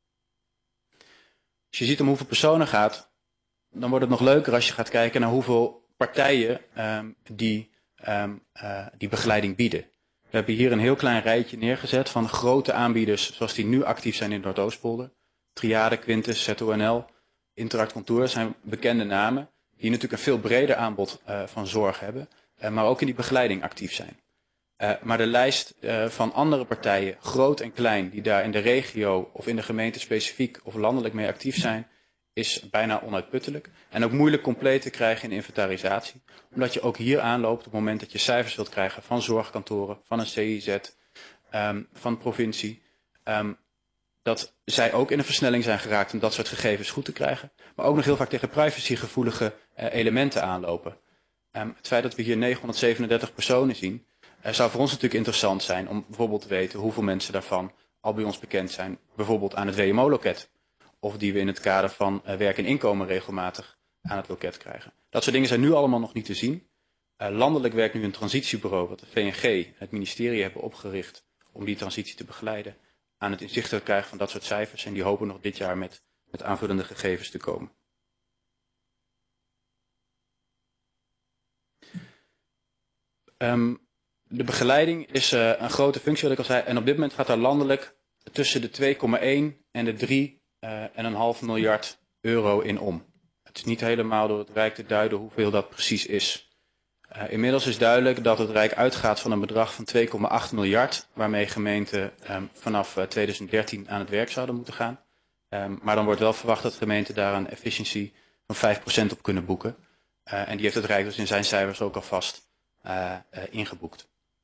Als je ziet om hoeveel personen gaat, dan wordt het nog leuker als je gaat kijken naar hoeveel partijen um, die, um, uh, die begeleiding bieden. We hebben hier een heel klein rijtje neergezet van grote aanbieders zoals die nu actief zijn in Noordoostpolder. Triade, Quintus, Z O N L, Interact Contour zijn bekende namen die natuurlijk een veel breder aanbod uh, van zorg hebben, uh, maar ook in die begeleiding actief zijn. Uh, maar de lijst uh, van andere partijen, groot en klein, die daar in de regio of in de gemeente specifiek of landelijk mee actief zijn, is bijna onuitputtelijk. En ook moeilijk compleet te krijgen in inventarisatie. Omdat je ook hier aanloopt op het moment dat je cijfers wilt krijgen van zorgkantoren, van een C I Z, um, van de provincie. Um, dat zij ook in een versnelling zijn geraakt om dat soort gegevens goed te krijgen. Maar ook nog heel vaak tegen privacygevoelige uh, elementen aanlopen. Um, het feit dat we hier negenhonderdzevenendertig personen zien, uh, zou voor ons natuurlijk interessant zijn om bijvoorbeeld te weten hoeveel mensen daarvan al bij ons bekend zijn. Bijvoorbeeld aan het W M O-loket. Of die we in het kader van uh, werk en inkomen regelmatig aan het loket krijgen. Dat soort dingen zijn nu allemaal nog niet te zien. Uh, landelijk werkt nu een transitiebureau, wat de V N G, het ministerie, hebben opgericht om die transitie te begeleiden, aan het inzicht te krijgen van dat soort cijfers. En die hopen nog dit jaar met, met aanvullende gegevens te komen. Um, de begeleiding is uh, een grote functie, wat ik al zei. En op dit moment gaat daar landelijk tussen de twee komma één en de drie Uh, en een half miljard euro in om. Het is niet helemaal door het Rijk te duiden hoeveel dat precies is. Uh, inmiddels is duidelijk dat het Rijk uitgaat van een bedrag van twee komma acht miljard, waarmee gemeenten um, vanaf uh, twintig dertien aan het werk zouden moeten gaan. Um, maar dan wordt wel verwacht dat gemeenten daar een efficiëntie van vijf procent op kunnen boeken. Uh, en die heeft het Rijk dus in zijn cijfers ook alvast uh, uh, ingeboekt.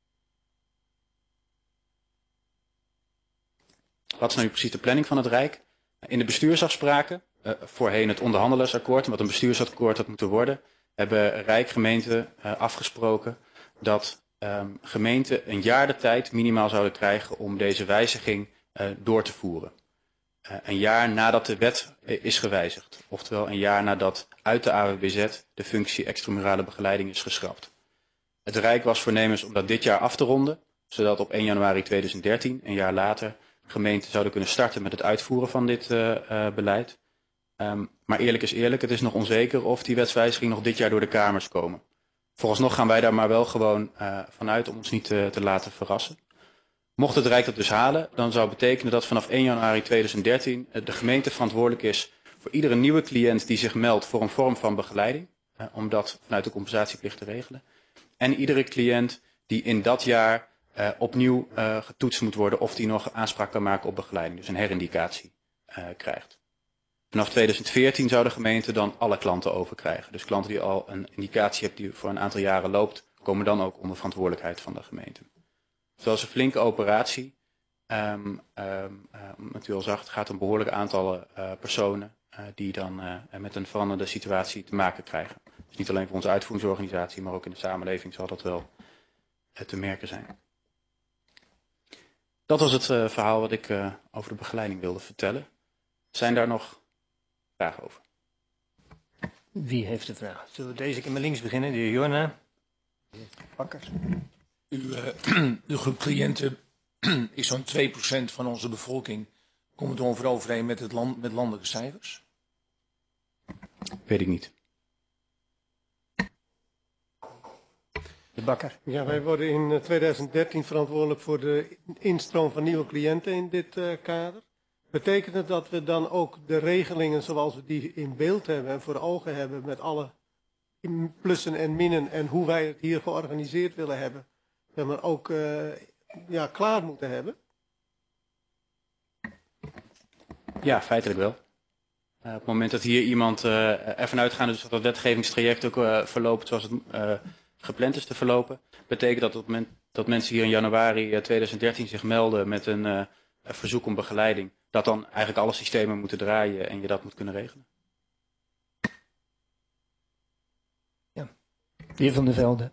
Wat is nou precies de planning van het Rijk? In de bestuursafspraken, uh, voorheen het onderhandelingsakkoord, wat een bestuursakkoord had moeten worden, hebben Rijk gemeenten uh, afgesproken dat um, gemeenten een jaar de tijd minimaal zouden krijgen om deze wijziging uh, door te voeren. Uh, een jaar nadat de wet uh, is gewijzigd. Oftewel een jaar nadat uit de A W B Z de functie extramurale begeleiding is geschrapt. Het Rijk was voornemens om dat dit jaar af te ronden, zodat op één januari tweeduizend dertien, een jaar later, gemeenten zouden kunnen starten met het uitvoeren van dit uh, uh, beleid. Um, maar eerlijk is eerlijk, het is nog onzeker of die wetswijzigingen nog dit jaar door de Kamers komen. Vooralsnog gaan wij daar maar wel gewoon uh, vanuit om ons niet te, te laten verrassen. Mocht het Rijk dat dus halen, dan zou het betekenen dat vanaf één januari tweeduizend dertien de gemeente verantwoordelijk is voor iedere nieuwe cliënt die zich meldt voor een vorm van begeleiding, uh, om dat vanuit de compensatieplicht te regelen. En iedere cliënt die in dat jaar uh, opnieuw uh, getoetst moet worden of die nog aanspraak kan maken op begeleiding, dus een herindicatie uh, krijgt. Vanaf tweeduizend veertien zou de gemeente dan alle klanten overkrijgen. Dus klanten die al een indicatie hebben die voor een aantal jaren loopt, komen dan ook onder verantwoordelijkheid van de gemeente. Dus dat is een flinke operatie. Um, um, uh, wat u al zag, het gaat om behoorlijke aantallen uh, personen uh, die dan uh, met een veranderende situatie te maken krijgen. Dus niet alleen voor onze uitvoeringsorganisatie, maar ook in de samenleving zal dat wel uh, te merken zijn. Dat was het uh, verhaal wat ik uh, over de begeleiding wilde vertellen. Zijn daar nog vragen over? Wie heeft de vraag? Zullen we deze keer met links beginnen? De heer Jorna. De heer Bakkers. Uw, uh, de groep cliënten is zo'n twee procent van onze bevolking. Komt het ongeveer overeen met, het land, met landelijke cijfers? Weet ik niet. De Bakker. Ja, wij worden in tweeduizend dertien verantwoordelijk voor de instroom van nieuwe cliënten in dit uh, kader. Betekent het dat we dan ook de regelingen zoals we die in beeld hebben en voor ogen hebben met alle plussen en minnen en hoe wij het hier georganiseerd willen hebben, dat we ook uh, ja, klaar moeten hebben? Ja, feitelijk wel. Uh, op het moment dat hier iemand uh, ervan uitgaande dus dat het wetgevingstraject ook uh, verloopt zoals het uh, gepland is te verlopen, betekent dat op het moment dat mensen hier in januari tweeduizend dertien zich melden met een uh, verzoek om begeleiding, dat dan eigenlijk alle systemen moeten draaien en je dat moet kunnen regelen. Ja. De heer Van der Velde.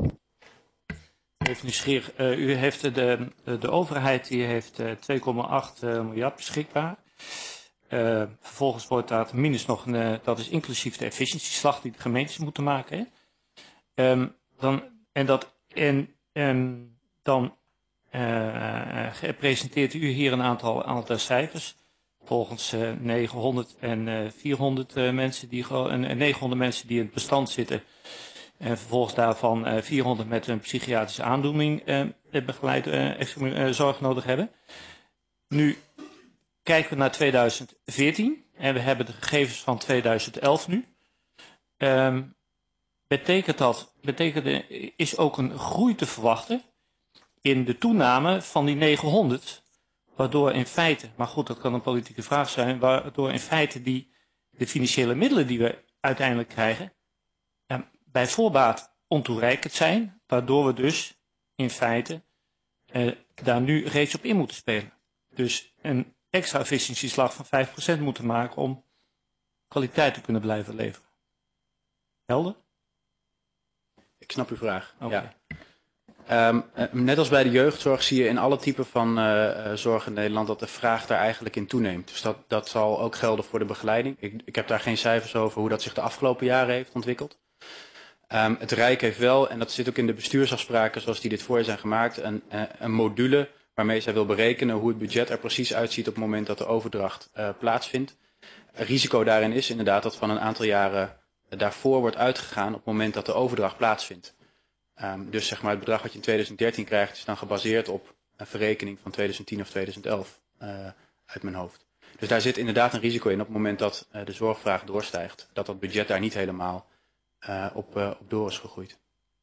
Even nieuwsgierig. Uh, u heeft de, de, de overheid die heeft uh, twee komma acht uh, miljard beschikbaar. Uh, vervolgens wordt daar minus nog een, uh, dat is inclusief de efficiëntieslag die de gemeentes moeten maken. Hè? Um, dan, en dat, en, en dan uh, presenteert u hier een aantal, aantal cijfers. Volgens uh, negenhonderd en uh, vierhonderd uh, mensen die, uh, negenhonderd mensen die in het bestand zitten. En vervolgens daarvan uh, vierhonderd met een psychiatrische aandoening uh, begeleid uh, uh, zorg nodig hebben. Nu kijken we naar tweeduizend veertien en we hebben de gegevens van tweeduizend elf nu. Um, betekent dat, betekent, is ook een groei te verwachten in de toename van die negenhonderd, waardoor in feite, maar goed, dat kan een politieke vraag zijn, waardoor in feite die, de financiële middelen die we uiteindelijk krijgen, uh, bij voorbaat ontoereikend zijn, waardoor we dus in feite uh, daar nu reeds op in moeten spelen. Dus een extra efficiëntieslag van vijf procent moeten maken om kwaliteit te kunnen blijven leveren. Helder? Ik snap uw vraag. Okay. Ja. Um, net als bij de jeugdzorg zie je in alle typen van uh, zorg in Nederland dat de vraag daar eigenlijk in toeneemt. Dus dat, dat zal ook gelden voor de begeleiding. Ik, ik heb daar geen cijfers over hoe dat zich de afgelopen jaren heeft ontwikkeld. Um, het Rijk heeft wel, en dat zit ook in de bestuursafspraken zoals die dit voor je zijn gemaakt, een, een module waarmee zij wil berekenen hoe het budget er precies uitziet op het moment dat de overdracht uh, plaatsvindt. Een risico daarin is inderdaad dat van een aantal jaren daarvoor wordt uitgegaan op het moment dat de overdracht plaatsvindt. Um, dus zeg maar het bedrag wat je in tweeduizend dertien krijgt is dan gebaseerd op een verrekening van tweeduizend tien of tweeduizend elf uh, uit mijn hoofd. Dus daar zit inderdaad een risico in op het moment dat uh, de zorgvraag doorstijgt, dat dat budget daar niet helemaal uh, op, uh, op door is gegroeid.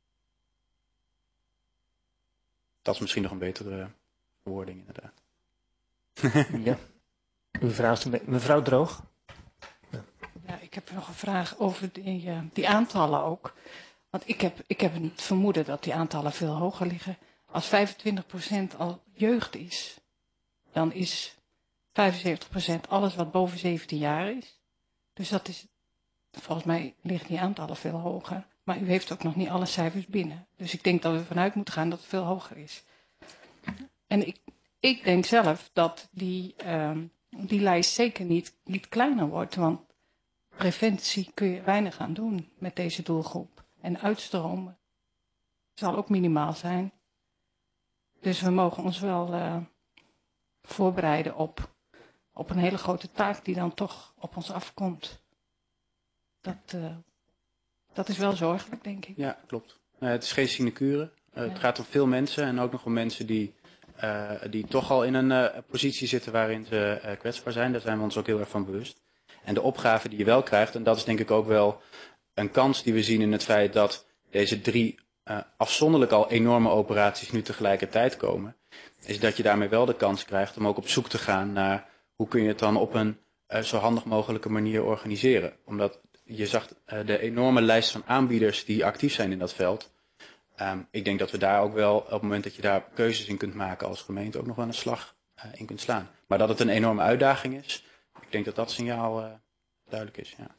Dat is misschien nog een betere verwoording inderdaad. Ja. Uw vraag is mevrouw Droog. Ja, ik heb nog een vraag over die, uh, die aantallen ook. Want ik heb, ik heb niet vermoeden dat die aantallen veel hoger liggen. Als vijfentwintig procent al jeugd is, dan is vijfenzeventig procent alles wat boven zeventien jaar is. Dus dat is, volgens mij liggen die aantallen veel hoger. Maar u heeft ook nog niet alle cijfers binnen. Dus ik denk dat we vanuit moeten gaan dat het veel hoger is. En ik, ik denk zelf dat die, um, die lijst zeker niet, niet kleiner wordt. Want preventie kun je weinig aan doen met deze doelgroep. En uitstromen zal ook minimaal zijn. Dus we mogen ons wel uh, voorbereiden op, op een hele grote taak die dan toch op ons afkomt. Dat, uh, Dat is wel zorgelijk, denk ik. Ja, klopt. Uh, het is geen sinecure. Uh, het gaat om veel mensen en ook nog om mensen die, uh, die toch al in een uh, positie zitten waarin ze uh, kwetsbaar zijn. Daar zijn we ons ook heel erg van bewust. En de opgave die je wel krijgt, en dat is denk ik ook wel een kans die we zien in het feit dat deze drie uh, afzonderlijk al enorme operaties nu tegelijkertijd komen, is dat je daarmee wel de kans krijgt om ook op zoek te gaan naar hoe kun je het dan op een uh, zo handig mogelijke manier organiseren. Omdat je zag uh, de enorme lijst van aanbieders die actief zijn in dat veld. Um, ik denk dat we daar ook wel, op het moment dat je daar keuzes in kunt maken als gemeente, ook nog wel een slag uh, in kunt slaan. Maar dat het een enorme uitdaging is, ik denk dat dat signaal uh, duidelijk is. Ja.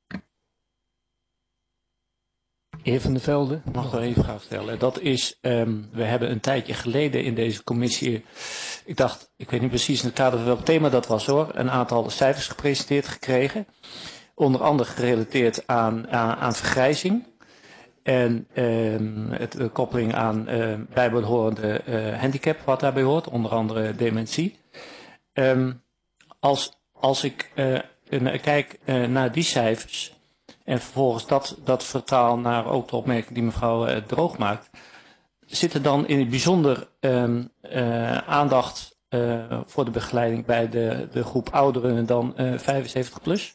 Heer Van der Velde. Ik mag er even vraag stellen. Dat is, um, we hebben een tijdje geleden in deze commissie, ik dacht, ik weet niet precies in het kader van welk thema dat was hoor, een aantal cijfers gepresenteerd gekregen. Onder andere gerelateerd aan, aan, aan vergrijzing. En um, het, de koppeling aan uh, bijbehorende uh, handicap wat daarbij hoort, onder andere dementie. Um, als, als ik uh, uh, kijk uh, naar die cijfers en vervolgens dat, dat vertaal naar ook de opmerking die mevrouw uh, Droog maakt, zit er dan in het bijzonder um, uh, aandacht uh, voor de begeleiding bij de, de groep ouderen dan uh, vijfenzeventig plus?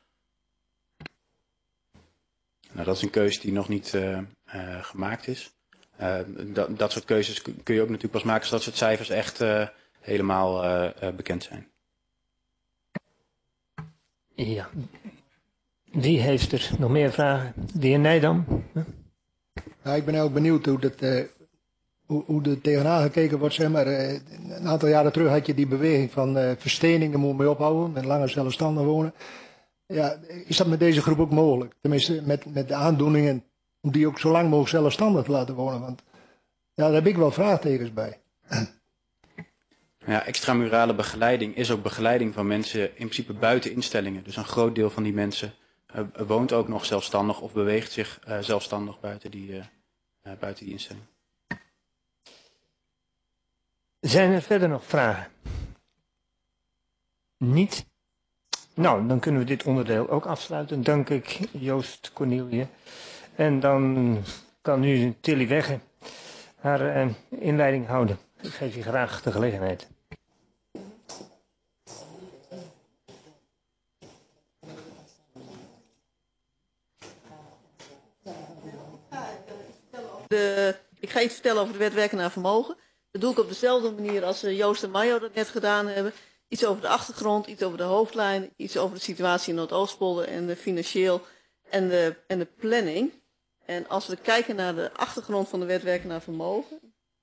Nou, dat is een keuze die nog niet uh, uh, gemaakt is. Uh, dat, dat soort keuzes kun je ook natuurlijk pas maken als dat soort cijfers echt uh, helemaal uh, uh, bekend zijn. Ja. Wie heeft er nog meer vragen? De heer Nijdam. Huh? Ja, ik ben ook benieuwd hoe, dat, uh, hoe, hoe er tegenaan gekeken wordt. Zeg maar, uh, een aantal jaren terug had je die beweging van uh, versteningen moet mee ophouden, met langer zelfstandig wonen. Ja, is dat met deze groep ook mogelijk? Tenminste, met, met de aandoeningen, om die ook zo lang mogelijk zelfstandig te laten wonen. Want ja, daar heb ik wel vraagtekens bij. Ja, extramurale begeleiding is ook begeleiding van mensen in principe buiten instellingen. Dus een groot deel van die mensen uh, woont ook nog zelfstandig of beweegt zich uh, zelfstandig buiten die, uh, uh, buiten die instelling. Zijn er verder nog vragen? Niet? Nou, dan kunnen we dit onderdeel ook afsluiten. Dank ik Joost Cornelie. En dan kan nu Tilly Wegge haar uh, inleiding houden. Ik geef je graag de gelegenheid. De, ik ga iets vertellen over de wet werken naar vermogen. Dat doe ik op dezelfde manier als Joost en Majo dat net gedaan hebben. Iets over de achtergrond, iets over de hoofdlijn, iets over de situatie in Noordoostpolder en de financieel en de, en de planning. En als we kijken naar de achtergrond van de wet werken naar vermogen,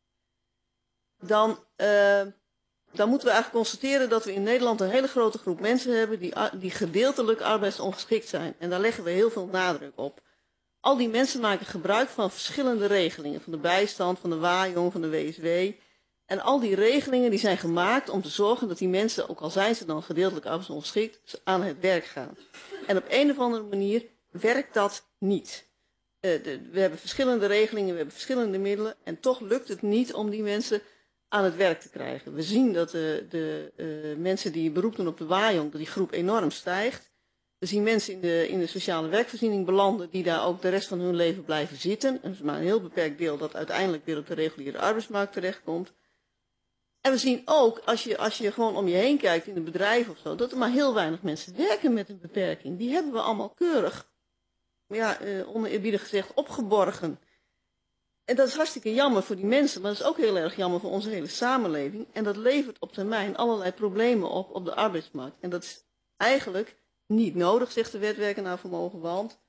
dan, uh, dan moeten we eigenlijk constateren dat we in Nederland een hele grote groep mensen hebben die, die gedeeltelijk arbeidsongeschikt zijn. En daar leggen we heel veel nadruk op. Al die mensen maken gebruik van verschillende regelingen, van de bijstand, van de waaijong, van de W S W. En al die regelingen die zijn gemaakt om te zorgen dat die mensen, ook al zijn ze dan gedeeltelijk arbeidsongeschikt, aan het werk gaan. En op een of andere manier werkt dat niet. Uh, de, we hebben verschillende regelingen, we hebben verschillende middelen en toch lukt het niet om die mensen aan het werk te krijgen. We zien dat de, de uh, mensen die beroep doen op de waaijong, dat die groep enorm stijgt. We zien mensen in de, in de sociale werkvoorziening belanden die daar ook de rest van hun leven blijven zitten. En dat is maar een heel beperkt deel dat uiteindelijk weer op de reguliere arbeidsmarkt terechtkomt. En we zien ook, als je, als je gewoon om je heen kijkt in een bedrijf of zo, dat er maar heel weinig mensen werken met een beperking. Die hebben we allemaal keurig, ja, uh, oneerbiedig gezegd, opgeborgen. En dat is hartstikke jammer voor die mensen, maar dat is ook heel erg jammer voor onze hele samenleving. En dat levert op termijn allerlei problemen op op de arbeidsmarkt. En dat is eigenlijk niet nodig, zegt de wet werken naar vermogen, want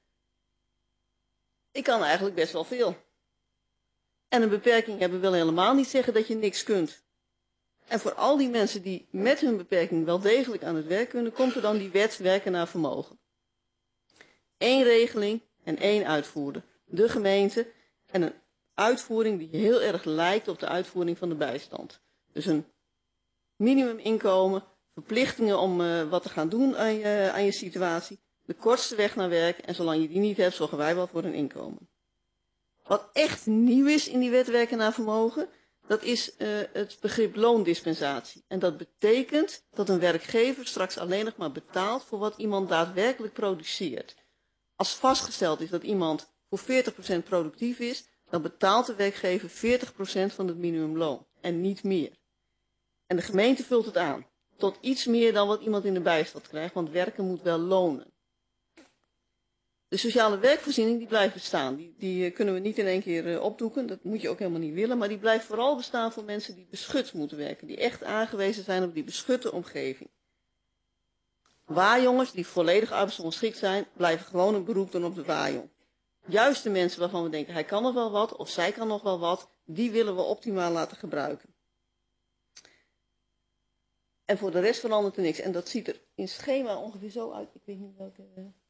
ik kan eigenlijk best wel veel. En een beperking hebben wil helemaal niet zeggen dat je niks kunt. En voor al die mensen die met hun beperking wel degelijk aan het werk kunnen, komt er dan die wet werken naar vermogen. Eén regeling en één uitvoerder. De gemeente en een uitvoering die heel erg lijkt op de uitvoering van de bijstand. Dus een minimuminkomen, verplichtingen om uh, wat te gaan doen aan je, aan je situatie, de kortste weg naar werk en zolang je die niet hebt, zorgen wij wel voor een inkomen. Wat echt nieuw is in die wet werken naar vermogen, dat is uh, het begrip loondispensatie. En dat betekent dat een werkgever straks alleen nog maar betaalt voor wat iemand daadwerkelijk produceert. Als vastgesteld is dat iemand voor veertig procent productief is, dan betaalt de werkgever veertig procent van het minimumloon en niet meer. En de gemeente vult het aan, tot iets meer dan wat iemand in de bijstand krijgt, want werken moet wel lonen. De sociale werkvoorziening die blijft bestaan, die, die kunnen we niet in één keer uh, opdoeken, dat moet je ook helemaal niet willen, maar die blijft vooral bestaan voor mensen die beschut moeten werken, die echt aangewezen zijn op die beschutte omgeving. Waarjongers die volledig arbeidsongeschikt zijn, blijven gewoon een beroep doen op de waarjong. Juist de mensen waarvan we denken hij kan nog wel wat of zij kan nog wel wat, die willen we optimaal laten gebruiken. En voor de rest verandert er niks. En dat ziet er in schema ongeveer zo uit. Ik weet niet welke.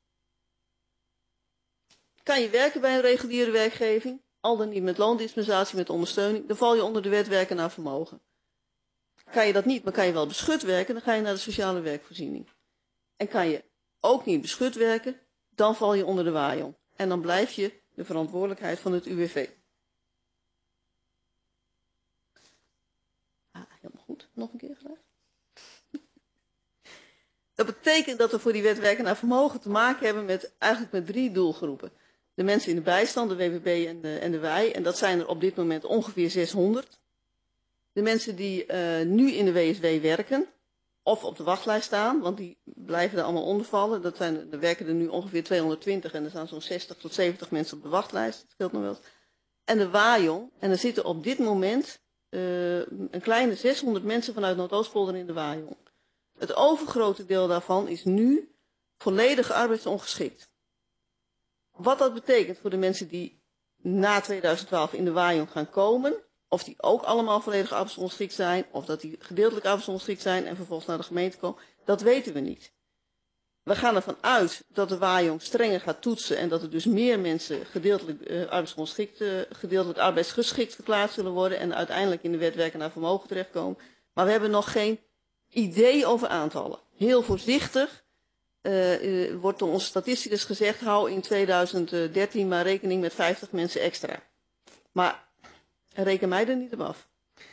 Kan je werken bij een reguliere werkgeving, al dan niet met loondispensatie, met ondersteuning, dan val je onder de wet werken naar vermogen. Kan je dat niet, maar kan je wel beschut werken, dan ga je naar de sociale werkvoorziening. En kan je ook niet beschut werken, dan val je onder de waarjong. En dan blijf je de verantwoordelijkheid van het U W V. Ah, helemaal goed. Nog een keer graag. Dat betekent dat we voor die wet werken naar vermogen te maken hebben met eigenlijk met drie doelgroepen. De mensen in de bijstand, de W W B en de, en de wij. En dat zijn er op dit moment ongeveer zeshonderd. De mensen die uh, nu in de W S W werken of op de wachtlijst staan, want die blijven er allemaal onder vallen. Dat zijn, er werken er nu ongeveer tweehonderdtwintig en er staan zo'n zestig tot zeventig mensen op de wachtlijst. Dat scheelt nog wel. En de waarjong. En er zitten op dit moment uh, een kleine zeshonderd mensen vanuit Noordoostpolder in de waarjong. Het overgrote deel daarvan is nu volledig arbeidsongeschikt. Wat dat betekent voor de mensen die na tweeduizend twaalf in de waarjong gaan komen, of die ook allemaal volledig arbeidsongeschikt zijn, of dat die gedeeltelijk arbeidsongeschikt zijn en vervolgens naar de gemeente komen, dat weten we niet. We gaan ervan uit dat de waarjong strenger gaat toetsen en dat er dus meer mensen gedeeltelijk, uh, arbeidsongeschikt, uh, gedeeltelijk arbeidsgeschikt verklaard zullen worden en uiteindelijk in de wet werken naar vermogen terechtkomen. Maar we hebben nog geen idee over aantallen. Heel voorzichtig uh, uh, wordt door onze statisticus gezegd, hou in tweeduizend dertien maar rekening met vijftig mensen extra. Maar reken mij er niet op af.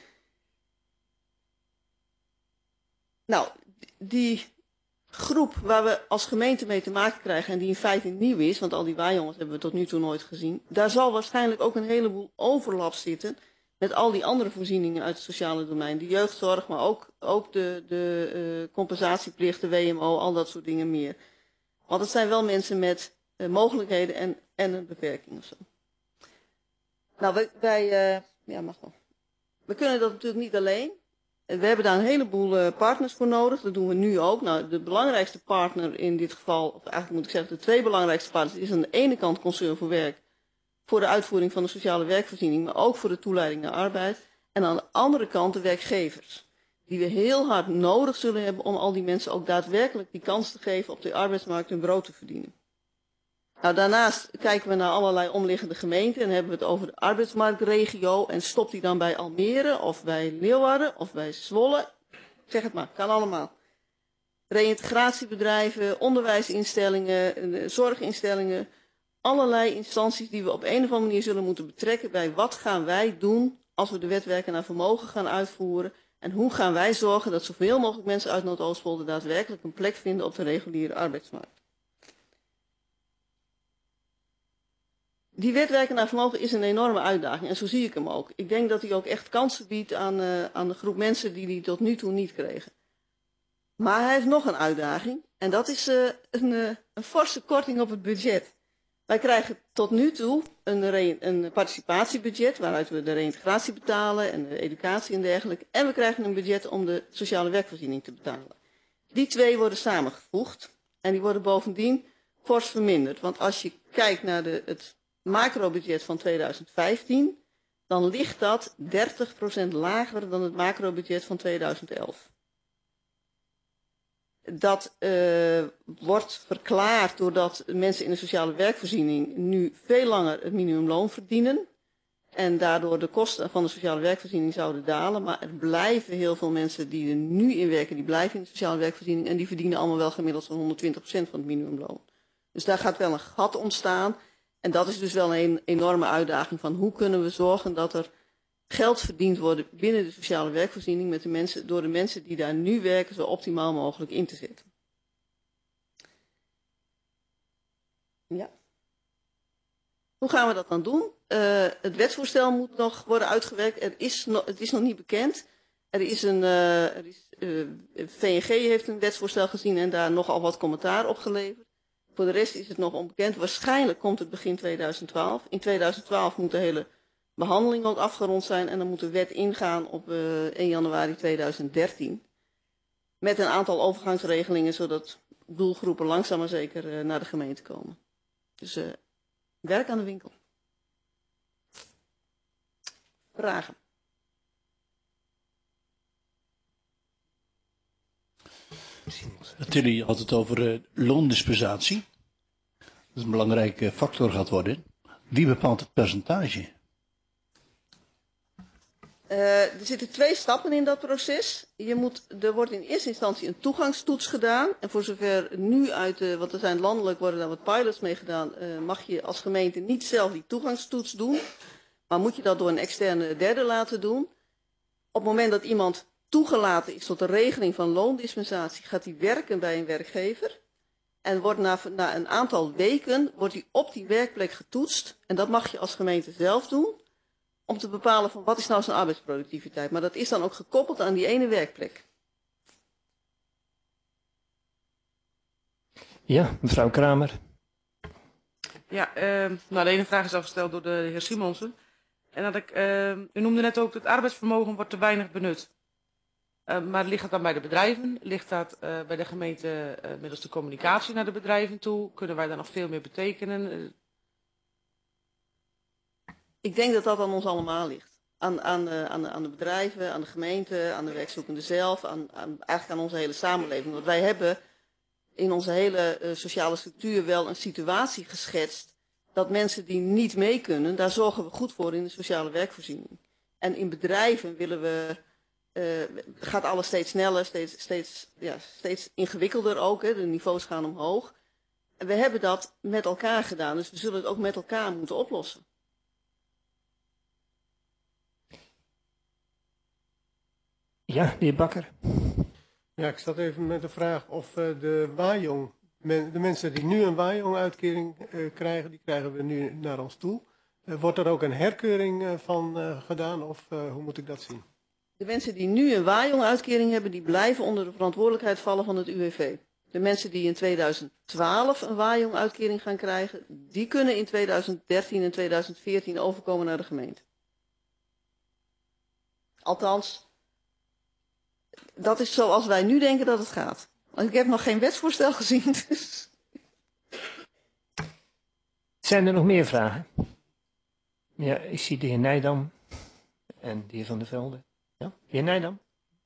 Nou, die groep waar we als gemeente mee te maken krijgen en die in feite nieuw is, want al die waarjongens hebben we tot nu toe nooit gezien, daar zal waarschijnlijk ook een heleboel overlap zitten met al die andere voorzieningen uit het sociale domein. De jeugdzorg, maar ook, ook de, de uh, compensatieplicht, de W M O, al dat soort dingen meer. Want het zijn wel mensen met uh, mogelijkheden en, en een beperking of zo. Nou, wij, wij uh, ja, mag wel. We kunnen dat natuurlijk niet alleen. We hebben daar een heleboel uh, partners voor nodig. Dat doen we nu ook. Nou, de belangrijkste partner in dit geval, of eigenlijk moet ik zeggen de twee belangrijkste partners, is aan de ene kant Concern voor Werk, voor de uitvoering van de sociale werkvoorziening, maar ook voor de toeleiding naar arbeid. En aan de andere kant de werkgevers, die we heel hard nodig zullen hebben om al die mensen ook daadwerkelijk die kans te geven op de arbeidsmarkt hun brood te verdienen. Nou, daarnaast kijken we naar allerlei omliggende gemeenten en hebben we het over de arbeidsmarktregio en stopt die dan bij Almere of bij Leeuwarden of bij Zwolle. Zeg het maar, kan allemaal. Reïntegratiebedrijven, onderwijsinstellingen, zorginstellingen, allerlei instanties die we op een of andere manier zullen moeten betrekken bij wat gaan wij doen als we de wet werken naar vermogen gaan uitvoeren en hoe gaan wij zorgen dat zoveel mogelijk mensen uit Noordoostpolder daadwerkelijk een plek vinden op de reguliere arbeidsmarkt. Die wet werken naar vermogen is een enorme uitdaging en zo zie ik hem ook. Ik denk dat hij ook echt kansen biedt aan, uh, aan de groep mensen die die tot nu toe niet kregen. Maar hij heeft nog een uitdaging en dat is uh, een, uh, een forse korting op het budget. Wij krijgen tot nu toe een, re een participatiebudget waaruit we de reïntegratie betalen en de educatie en dergelijke. En we krijgen een budget om de sociale werkvoorziening te betalen. Die twee worden samengevoegd en die worden bovendien fors verminderd. Want als je kijkt naar de, het macrobudget van tweeduizend vijftien, dan ligt dat dertig procent lager dan het macrobudget van tweeduizend elf. Dat uh, wordt verklaard doordat mensen in de sociale werkvoorziening nu veel langer het minimumloon verdienen. En daardoor de kosten van de sociale werkvoorziening zouden dalen. Maar er blijven heel veel mensen die er nu in werken, die blijven in de sociale werkvoorziening. En die verdienen allemaal wel gemiddeld zo'n honderdtwintig procent van het minimumloon. Dus daar gaat wel een gat ontstaan. En dat is dus wel een enorme uitdaging van hoe kunnen we zorgen dat er geld verdiend wordt binnen de sociale werkvoorziening met de mensen, door de mensen die daar nu werken zo optimaal mogelijk in te zetten. Ja. Hoe gaan we dat dan doen? Uh, het wetsvoorstel moet nog worden uitgewerkt. Er is no, het is nog niet bekend. Er is een, uh, er is, uh, V N G heeft een wetsvoorstel gezien en daar nogal wat commentaar op geleverd. Voor de rest is het nog onbekend. Waarschijnlijk komt het begin tweeduizend twaalf. In tweeduizend twaalf moet de hele behandeling ook afgerond zijn en dan moet de wet ingaan op uh, één januari tweeduizend dertien. Met een aantal overgangsregelingen zodat doelgroepen langzaam maar zeker uh, naar de gemeente komen. Dus uh, werk aan de winkel. Vragen? Tilly had het over uh, loondispensatie. Dat is een belangrijke factor gaat worden. Wie bepaalt het percentage? Uh, er zitten twee stappen in dat proces. Je moet, er wordt in eerste instantie een toegangstoets gedaan. En voor zover nu uit, uh, want er zijn landelijk worden daar wat pilots mee gedaan, uh, mag je als gemeente niet zelf die toegangstoets doen. Maar moet je dat door een externe derde laten doen. Op het moment dat iemand toegelaten is tot de regeling van loondispensatie, gaat hij werken bij een werkgever. En wordt na, na een aantal weken wordt hij op die werkplek getoetst. En dat mag je als gemeente zelf doen. Om te bepalen van wat is nou zijn arbeidsproductiviteit. Maar dat is dan ook gekoppeld aan die ene werkplek. Ja, mevrouw Kramer. Ja, uh, nou de ene vraag is al gesteld door de heer Simonsen. En dat ik, uh, u noemde net ook dat het arbeidsvermogen wordt te weinig benut. Uh, maar ligt dat dan bij de bedrijven? Ligt dat uh, bij de gemeente uh, middels de communicatie naar de bedrijven toe? Kunnen wij daar nog veel meer betekenen? Uh, Ik denk dat dat aan ons allemaal ligt. Aan, aan, de, aan, de, aan de bedrijven, aan de gemeente, aan de werkzoekenden zelf, aan, aan, eigenlijk aan onze hele samenleving. Want wij hebben in onze hele uh, sociale structuur wel een situatie geschetst dat mensen die niet mee kunnen, daar zorgen we goed voor in de sociale werkvoorziening. En in bedrijven willen we, uh, gaat alles steeds sneller, steeds, steeds, ja, steeds ingewikkelder ook. Hè, de niveaus gaan omhoog. En we hebben dat met elkaar gedaan, dus we zullen het ook met elkaar moeten oplossen. Ja, de heer Bakker. Ja, ik zat even met de vraag of uh, de Wajong, men, de mensen die nu een Wajong-uitkering uh, krijgen, die krijgen we nu naar ons toe. Uh, wordt er ook een herkeuring uh, van uh, gedaan of uh, hoe moet ik dat zien? De mensen die nu een Wajong-uitkering hebben, die blijven onder de verantwoordelijkheid vallen van het U W V. De mensen die in tweeduizend twaalf een Wajong-uitkering gaan krijgen, die kunnen in tweeduizend dertien en tweeduizend veertien overkomen naar de gemeente. Althans, dat is zoals wij nu denken dat het gaat. Want ik heb nog geen wetsvoorstel gezien. Dus. Zijn er nog meer vragen? Ja, ik zie de heer Nijdam en de heer Van der Velde. Ja, de heer Nijdam.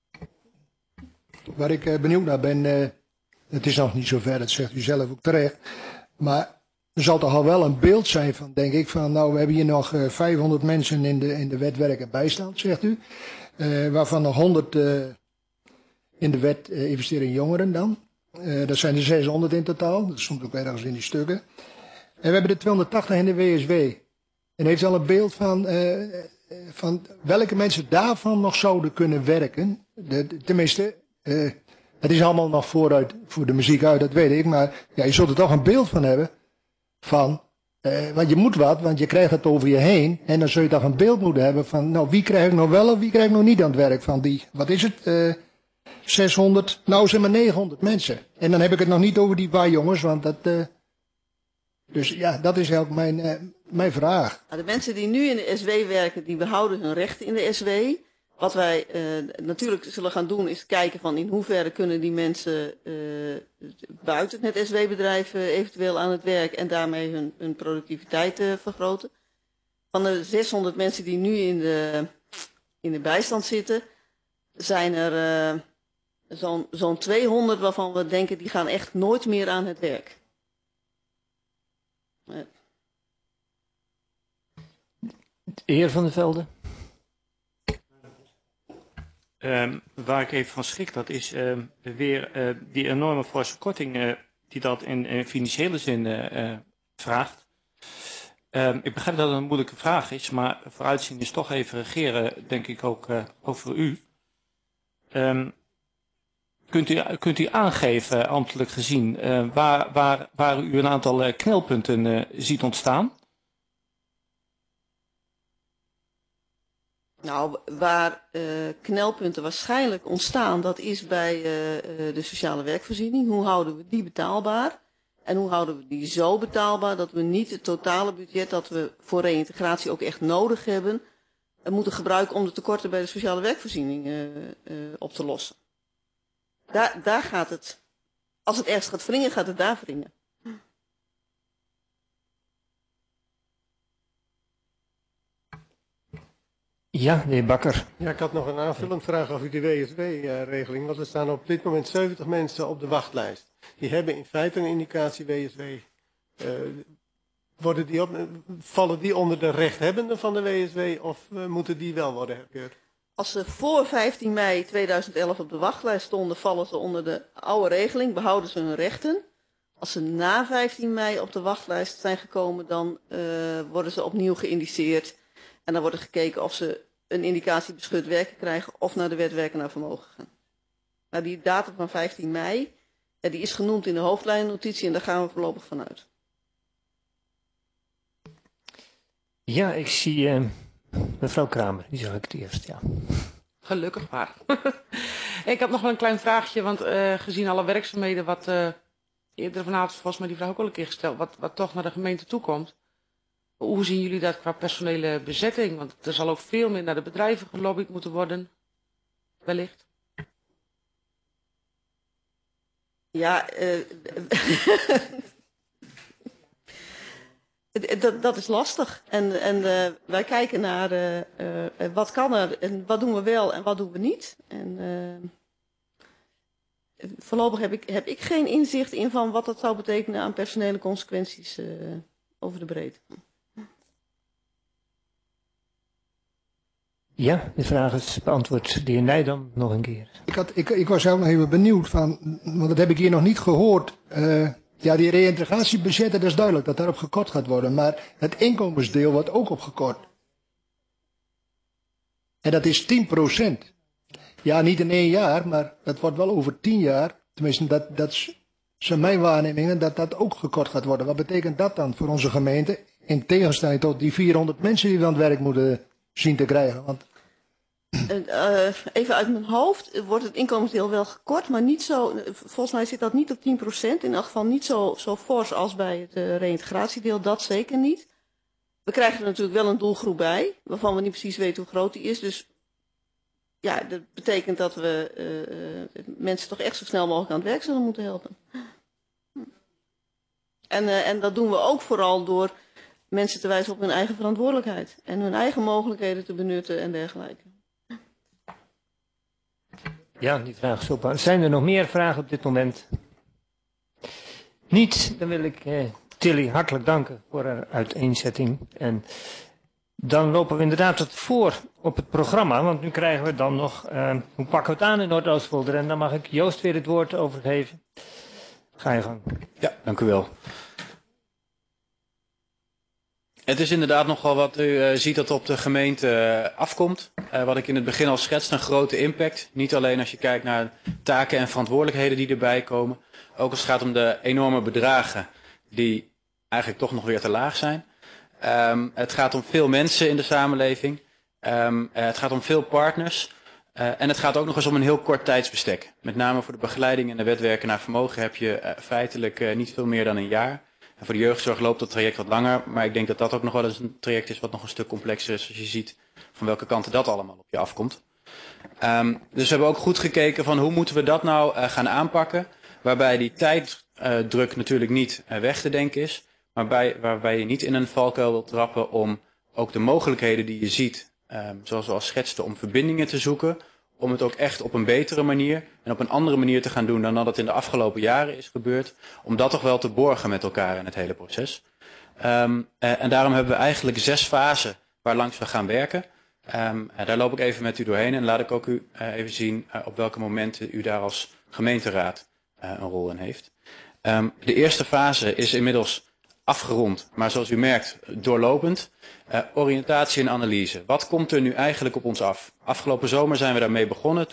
Waar ik uh, benieuwd naar ben, uh, het is nog niet zo ver, dat zegt u zelf ook terecht. Maar er zal toch al wel een beeld zijn van, denk ik, van nou we hebben hier nog uh, vijfhonderd mensen in de, in de wet werk en bijstand, zegt u. Uh, waarvan nog honderd uh, in de wet uh, investeren in jongeren dan. Uh, dat zijn er zeshonderd in totaal, dat stond ook ergens in die stukken. En we hebben er tweehonderdtachtig in de W S W. En heeft al een beeld van, uh, van welke mensen daarvan nog zouden kunnen werken. De, de, tenminste, uh, het is allemaal nog vooruit voor de muziek uit, dat weet ik. Maar ja, je zult er toch een beeld van hebben. Van, uh, want je moet wat, want je krijgt het over je heen. En dan zul je toch een beeld moeten hebben van, nou wie krijg ik nog wel of wie krijg ik nog niet aan het werk van die, wat is het, uh, zeshonderd, nou zeg maar negenhonderd mensen. En dan heb ik het nog niet over die paar jongens, want dat... Uh, dus ja, dat is ook mijn, uh, mijn vraag. De mensen die nu in de S W werken, die behouden hun rechten in de S W. Wat wij uh, natuurlijk zullen gaan doen, is kijken van in hoeverre kunnen die mensen uh, buiten het S W-bedrijf uh, eventueel aan het werk en daarmee hun, hun productiviteit uh, vergroten. Van de zeshonderd mensen die nu in de, in de bijstand zitten, zijn er uh, zo'n zo'n tweehonderd waarvan we denken die gaan echt nooit meer aan het werk. Ja. De heer Van der Velde. Um, waar ik even van schrik, dat is um, weer uh, die enorme forse korting uh, die dat in, in financiële zin uh, vraagt. Um, ik begrijp dat het een moeilijke vraag is, maar vooruitzien is toch even regeren, denk ik ook, uh, ook voor u. Um, kunt, u, kunt u aangeven, ambtelijk gezien, uh, waar, waar, waar u een aantal uh, knelpunten uh, ziet ontstaan? Nou, waar uh, knelpunten waarschijnlijk ontstaan, dat is bij uh, de sociale werkvoorziening. Hoe houden we die betaalbaar? En hoe houden we die zo betaalbaar dat we niet het totale budget dat we voor reïntegratie ook echt nodig hebben, uh, moeten gebruiken om de tekorten bij de sociale werkvoorziening uh, uh, op te lossen. Daar, daar gaat het, als het ergens gaat wringen, gaat het daar wringen. Ja, de heer Bakker. Ja, ik had nog een aanvullend vraag over die W S W-regeling. Want er staan op dit moment zeventig mensen op de wachtlijst. Die hebben in feite een indicatie W S W. Uh, worden die op, vallen die onder de rechthebbenden van de W S W of uh, moeten die wel worden herkeurd? Als ze voor vijftien mei tweeduizend elf op de wachtlijst stonden, vallen ze onder de oude regeling, behouden ze hun rechten. Als ze na vijftien mei op de wachtlijst zijn gekomen, dan uh, worden ze opnieuw geïndiceerd. En dan wordt er gekeken of ze een indicatie beschut werken krijgen of naar de wet werken naar vermogen gaan. Nou, die datum van vijftien mei, ja, die is genoemd in de hoofdlijnnotitie en daar gaan we voorlopig vanuit. Ja, ik zie uh, mevrouw Kramer, die zag ik het eerst, ja. Gelukkig maar. Ik had nog wel een klein vraagje, want uh, gezien alle werkzaamheden wat uh, eerder vanavond volgens mij die vraag ook al een keer gesteld, wat, wat toch naar de gemeente toekomt. Hoe zien jullie dat qua personele bezetting? Want er zal ook veel meer naar de bedrijven gelobbyd moeten worden, wellicht. Ja, uh, dat, dat is lastig. En, en uh, wij kijken naar uh, uh, wat kan er en wat doen we wel en wat doen we niet. En uh, voorlopig heb ik, heb ik geen inzicht in van wat dat zou betekenen aan personele consequenties uh, over de breedte. Ja, de vraag is beantwoord de heer Nijdam nog een keer. Ik, had, ik, ik was zelf nog even benieuwd van, want dat heb ik hier nog niet gehoord. Uh, ja, die reïntegratiebudgetten, dat is duidelijk dat daarop gekort gaat worden. Maar het inkomensdeel wordt ook opgekort. En dat is tien procent. Ja, niet in één jaar, maar dat wordt wel over tien jaar. Tenminste, dat, dat zijn mijn waarnemingen, dat dat ook gekort gaat worden. Wat betekent dat dan voor onze gemeente? In tegenstelling tot die vierhonderd mensen die we aan het werk moeten zien te krijgen. Want Uh, even uit mijn hoofd wordt het inkomensdeel wel gekort, maar niet zo, volgens mij zit dat niet op tien procent. In elk geval niet zo, zo fors als bij het uh, reïntegratiedeel, dat zeker niet. We krijgen er natuurlijk wel een doelgroep bij, waarvan we niet precies weten hoe groot die is. Dus ja, dat betekent dat we uh, mensen toch echt zo snel mogelijk aan het werk zullen moeten helpen. En, uh, en dat doen we ook vooral door mensen te wijzen op hun eigen verantwoordelijkheid. En hun eigen mogelijkheden te benutten en dergelijke. Ja, die vraag is op. Zijn er nog meer vragen op dit moment? Niet, dan wil ik eh, Tilly hartelijk danken voor haar uiteenzetting. En dan lopen we inderdaad tot voor op het programma, want nu krijgen we dan nog, uh, hoe pakken we het aan in Noordoostpolder? En dan mag ik Joost weer het woord overgeven. Ga je gang. Ja, dank u wel. Het is inderdaad nogal wat u uh, ziet dat op de gemeente uh, afkomt. Uh, wat ik in het begin al schetste, een grote impact. Niet alleen als je kijkt naar taken en verantwoordelijkheden die erbij komen. Ook als het gaat om de enorme bedragen die eigenlijk toch nog weer te laag zijn. Um, het gaat om veel mensen in de samenleving. Um, uh, het gaat om veel partners. Uh, en het gaat ook nog eens om een heel kort tijdsbestek. Met name voor de begeleiding en de wetwerken naar vermogen heb je uh, feitelijk uh, niet veel meer dan een jaar. En voor de jeugdzorg loopt dat traject wat langer, maar ik denk dat dat ook nog wel eens een traject is wat nog een stuk complexer is als je ziet van welke kanten dat allemaal op je afkomt. Um, dus we hebben ook goed gekeken van hoe moeten we dat nou uh, gaan aanpakken, waarbij die tijddruk uh, natuurlijk niet uh, weg te denken is, maar bij, waarbij je niet in een valkuil wilt trappen om ook de mogelijkheden die je ziet, um, zoals we al schetsten, om verbindingen te zoeken, om het ook echt op een betere manier en op een andere manier te gaan doen dan dat het in de afgelopen jaren is gebeurd. Om dat toch wel te borgen met elkaar in het hele proces. Um, uh, en daarom hebben we eigenlijk zes fasen waar langs we gaan werken. Um, uh, daar loop ik even met u doorheen en laat ik ook u uh, even zien uh, op welke momenten u daar als gemeenteraad uh, een rol in heeft. Um, de eerste fase is inmiddels afgerond, maar zoals u merkt doorlopend. Uh, oriëntatie en analyse. Wat komt er nu eigenlijk op ons af? Afgelopen zomer zijn we daarmee begonnen. Toen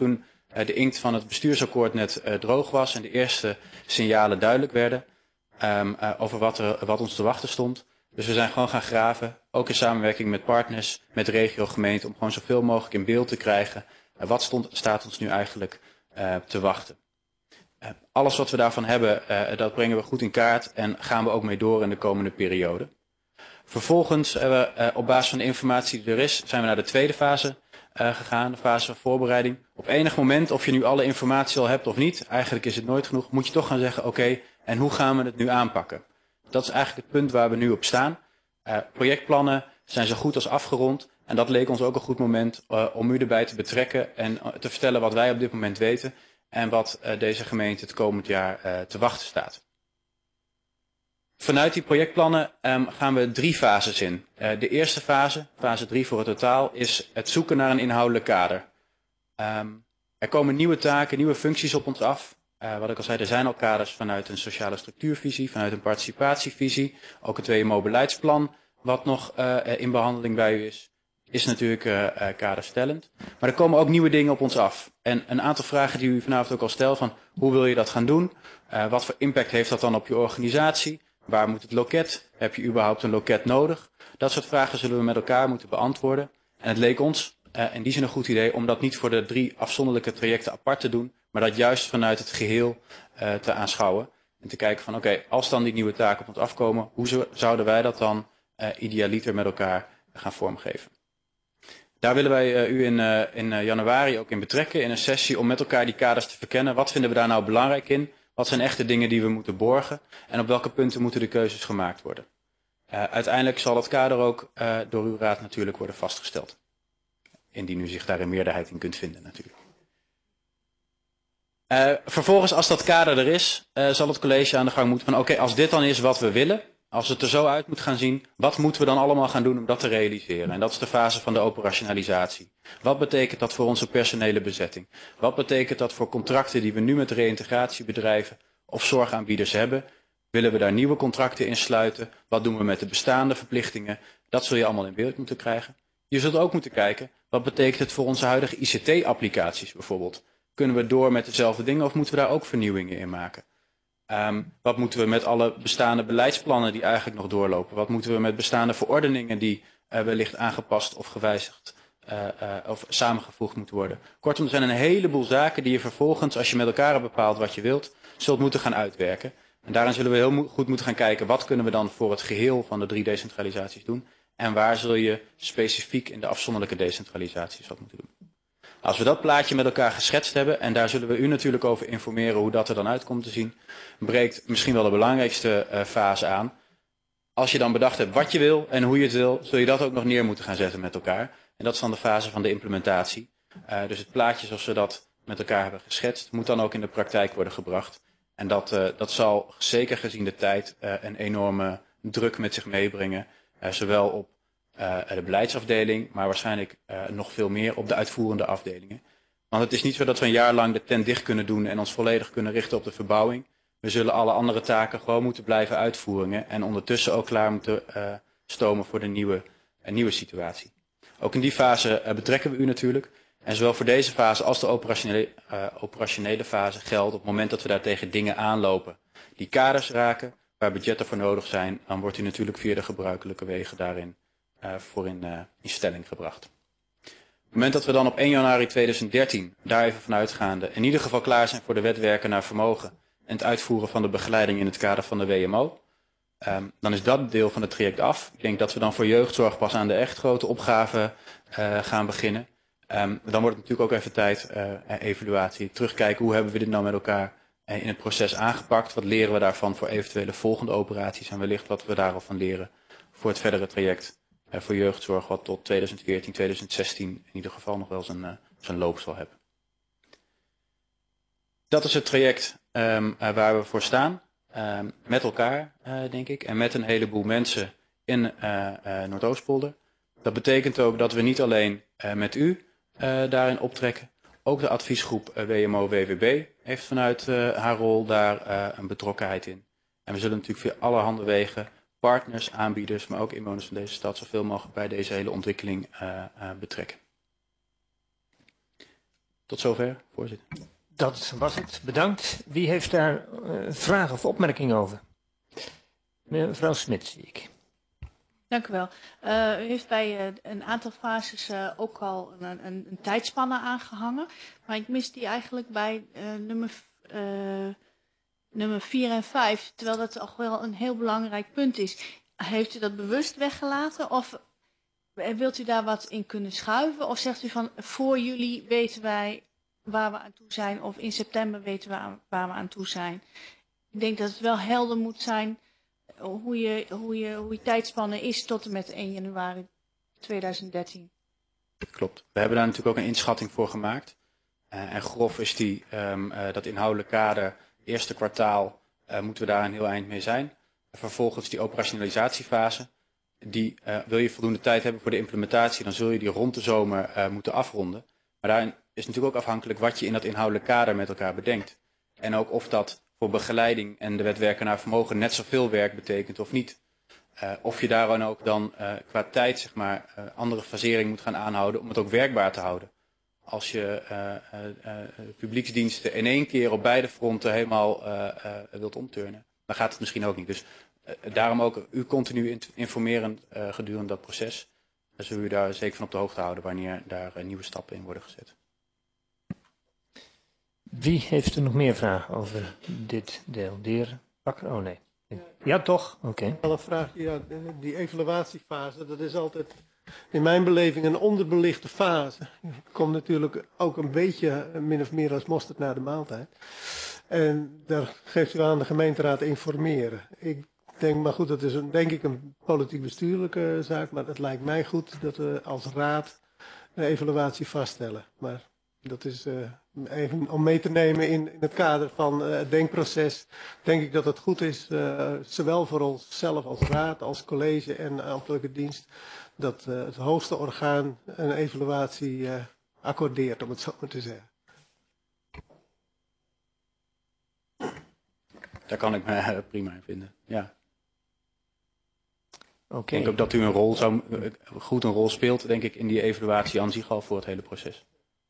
uh, de inkt van het bestuursakkoord net uh, droog was en de eerste signalen duidelijk werden um, uh, over wat, er, wat ons te wachten stond. Dus we zijn gewoon gaan graven, ook in samenwerking met partners, met regio, gemeente, om gewoon zoveel mogelijk in beeld te krijgen. Uh, wat stond, staat ons nu eigenlijk uh, te wachten? Uh, alles wat we daarvan hebben, uh, dat brengen we goed in kaart en gaan we ook mee door in de komende periode. Vervolgens, uh, uh, op basis van de informatie die er is, zijn we naar de tweede fase uh, gegaan, de fase van voorbereiding. Op enig moment, of je nu alle informatie al hebt of niet, eigenlijk is het nooit genoeg, moet je toch gaan zeggen, oké, okay, en hoe gaan we het nu aanpakken? Dat is eigenlijk het punt waar we nu op staan. Uh, projectplannen zijn zo goed als afgerond en dat leek ons ook een goed moment uh, om u erbij te betrekken en uh, te vertellen wat wij op dit moment weten en wat uh, deze gemeente het komend jaar uh, te wachten staat. Vanuit die projectplannen um, gaan we drie fases in. Uh, de eerste fase, fase drie voor het totaal, is het zoeken naar een inhoudelijk kader. Um, er komen nieuwe taken, nieuwe functies op ons af. Uh, wat ik al zei, er zijn al kaders vanuit een sociale structuurvisie, vanuit een participatievisie. Ook het W M O-beleidsplan, wat nog uh, in behandeling bij u is, is natuurlijk uh, uh, kaderstellend. Maar er komen ook nieuwe dingen op ons af. En een aantal vragen die u vanavond ook al stelt, van hoe wil je dat gaan doen? Uh, wat voor impact heeft dat dan op je organisatie? Waar moet het loket? Heb je überhaupt een loket nodig? Dat soort vragen zullen we met elkaar moeten beantwoorden. En het leek ons uh, in die zin een goed idee om dat niet voor de drie afzonderlijke trajecten apart te doen, maar dat juist vanuit het geheel uh, te aanschouwen. En te kijken van oké, okay, als dan die nieuwe taken op ons afkomen, hoe zo, zouden wij dat dan uh, idealiter met elkaar gaan vormgeven? Daar willen wij uh, u in, uh, in uh, januari ook in betrekken, in een sessie om met elkaar die kaders te verkennen. Wat vinden we daar nou belangrijk in? Wat zijn echte dingen die we moeten borgen? En op welke punten moeten de keuzes gemaakt worden? Uh, uiteindelijk zal het kader ook uh, door uw raad natuurlijk worden vastgesteld. Indien u zich daar een meerderheid in kunt vinden natuurlijk. Uh, vervolgens, als dat kader er is, uh, zal het college aan de gang moeten van oké, okay, als dit dan is wat we willen, als het er zo uit moet gaan zien, wat moeten we dan allemaal gaan doen om dat te realiseren? En dat is de fase van de operationalisatie. Wat betekent dat voor onze personele bezetting? Wat betekent dat voor contracten die we nu met reïntegratiebedrijven of zorgaanbieders hebben? Willen we daar nieuwe contracten in sluiten? Wat doen we met de bestaande verplichtingen? Dat zul je allemaal in beeld moeten krijgen. Je zult ook moeten kijken, wat betekent het voor onze huidige I C T-applicaties bijvoorbeeld? Kunnen we door met dezelfde dingen of moeten we daar ook vernieuwingen in maken? Um, wat moeten we met alle bestaande beleidsplannen die eigenlijk nog doorlopen? Wat moeten we met bestaande verordeningen die uh, wellicht aangepast of gewijzigd uh, uh, of samengevoegd moeten worden? Kortom, er zijn een heleboel zaken die je vervolgens, als je met elkaar hebt bepaald wat je wilt, zult moeten gaan uitwerken. En daarin zullen we heel mo- goed moeten gaan kijken, wat kunnen we dan voor het geheel van de drie decentralisaties doen? En waar zul je specifiek in de afzonderlijke decentralisaties wat moeten doen? Als we dat plaatje met elkaar geschetst hebben, en daar zullen we u natuurlijk over informeren hoe dat er dan uit komt te zien, breekt misschien wel de belangrijkste uh, fase aan. Als je dan bedacht hebt wat je wil en hoe je het wil, zul je dat ook nog neer moeten gaan zetten met elkaar. En dat is dan de fase van de implementatie. Uh, dus het plaatje zoals we dat met elkaar hebben geschetst, moet dan ook in de praktijk worden gebracht. En dat, uh, dat zal zeker gezien de tijd uh, een enorme druk met zich meebrengen. Uh, zowel op uh, de beleidsafdeling, maar waarschijnlijk uh, nog veel meer op de uitvoerende afdelingen. Want het is niet zo dat we een jaar lang de tent dicht kunnen doen en ons volledig kunnen richten op de verbouwing. We zullen alle andere taken gewoon moeten blijven uitvoeren en ondertussen ook klaar moeten uh, stomen voor de nieuwe, uh, nieuwe situatie. Ook in die fase uh, betrekken we u natuurlijk. En zowel voor deze fase als de operationele, uh, operationele fase geldt op het moment dat we daar tegen dingen aanlopen die kaders raken, waar budgetten voor nodig zijn, dan wordt u natuurlijk via de gebruikelijke wegen daarin uh, voor in, uh, in stelling gebracht. Op het moment dat we dan op één januari tweeduizend dertien, daar even vanuitgaande, in ieder geval klaar zijn voor de wet werken naar vermogen en het uitvoeren van de begeleiding in het kader van de W M O, um, dan is dat deel van het traject af. Ik denk dat we dan voor jeugdzorg pas aan de echt grote opgave uh, gaan beginnen. Um, dan wordt het natuurlijk ook even tijd, uh, evaluatie, terugkijken hoe hebben we dit nou met elkaar uh, in het proces aangepakt. Wat leren we daarvan voor eventuele volgende operaties en wellicht wat we daarvan van leren voor het verdere traject uh, voor jeugdzorg wat tot tweeduizend veertien, tweeduizend zestien in ieder geval nog wel zijn, uh, zijn loop zal hebben. Dat is het traject um, uh, waar we voor staan, um, met elkaar uh, denk ik en met een heleboel mensen in uh, uh, Noordoostpolder. Dat betekent ook dat we niet alleen uh, met u Uh, daarin optrekken. Ook de adviesgroep uh, W M O W W B heeft vanuit uh, haar rol daar uh, een betrokkenheid in. En we zullen natuurlijk via allerhande wegen partners, aanbieders, maar ook inwoners van deze stad zoveel mogelijk bij deze hele ontwikkeling uh, uh, betrekken. Tot zover, voorzitter. Dat was het. Bedankt. Wie heeft daar uh, vragen of opmerkingen over? Mevrouw Smit, zie ik. Dank u wel. Uh, u heeft bij uh, een aantal fases uh, ook al een, een, een tijdspanne aangehangen. Maar ik mis die eigenlijk bij uh, nummer, uh, nummer vier en vijf. Terwijl dat toch wel een heel belangrijk punt is. Heeft u dat bewust weggelaten? Of wilt u daar wat in kunnen schuiven? Of zegt u van voor juli weten wij waar we aan toe zijn. Of in september weten we aan, waar we aan toe zijn. Ik denk dat het wel helder moet zijn hoe je, hoe je, hoe je tijdspanne is tot en met één januari tweeduizend dertien. Klopt. We hebben daar natuurlijk ook een inschatting voor gemaakt. Uh, en grof is die, um, uh, dat inhoudelijk kader, eerste kwartaal, uh, moeten we daar een heel eind mee zijn. Vervolgens die operationalisatiefase. Die, uh, wil je voldoende tijd hebben voor de implementatie, dan zul je die rond de zomer uh, moeten afronden. Maar daarin is natuurlijk ook afhankelijk wat je in dat inhoudelijk kader met elkaar bedenkt. En ook of dat voor begeleiding en de wet werken naar vermogen net zoveel werk betekent of niet. Uh, of je daar dan ook dan uh, qua tijd zeg maar uh, andere fasering moet gaan aanhouden om het ook werkbaar te houden. Als je uh, uh, uh, publieksdiensten in één keer op beide fronten helemaal uh, uh, wilt omturnen, dan gaat het misschien ook niet. Dus uh, daarom ook u continu informeren uh, gedurende dat proces. Dan zullen we daar zeker van op de hoogte houden wanneer daar uh, nieuwe stappen in worden gezet. Wie heeft er nog meer vragen over dit deel? De heer Bakker? Oh nee. Ja, toch? Oké. Okay. Wel een vraag, ja, die evaluatiefase, dat is altijd in mijn beleving een onderbelichte fase. Het komt natuurlijk ook een beetje min of meer als mosterd naar de maaltijd. En daar geeft u aan de gemeenteraad informeren. Ik denk, maar goed, dat is een, denk ik een politiek bestuurlijke zaak, maar het lijkt mij goed dat we als raad een evaluatie vaststellen. Maar dat is uh, even om mee te nemen in, in het kader van uh, het denkproces. Denk ik dat het goed is, uh, zowel voor onszelf als raad, als college en ambtelijke dienst, dat uh, het hoogste orgaan een evaluatie uh, accordeert, om het zo maar te zeggen. Daar kan ik me uh, prima in vinden, ja. Okay. Ik denk ook dat u een rol zou, uh, goed een rol speelt, denk ik, in die evaluatie aan zich al voor het hele proces.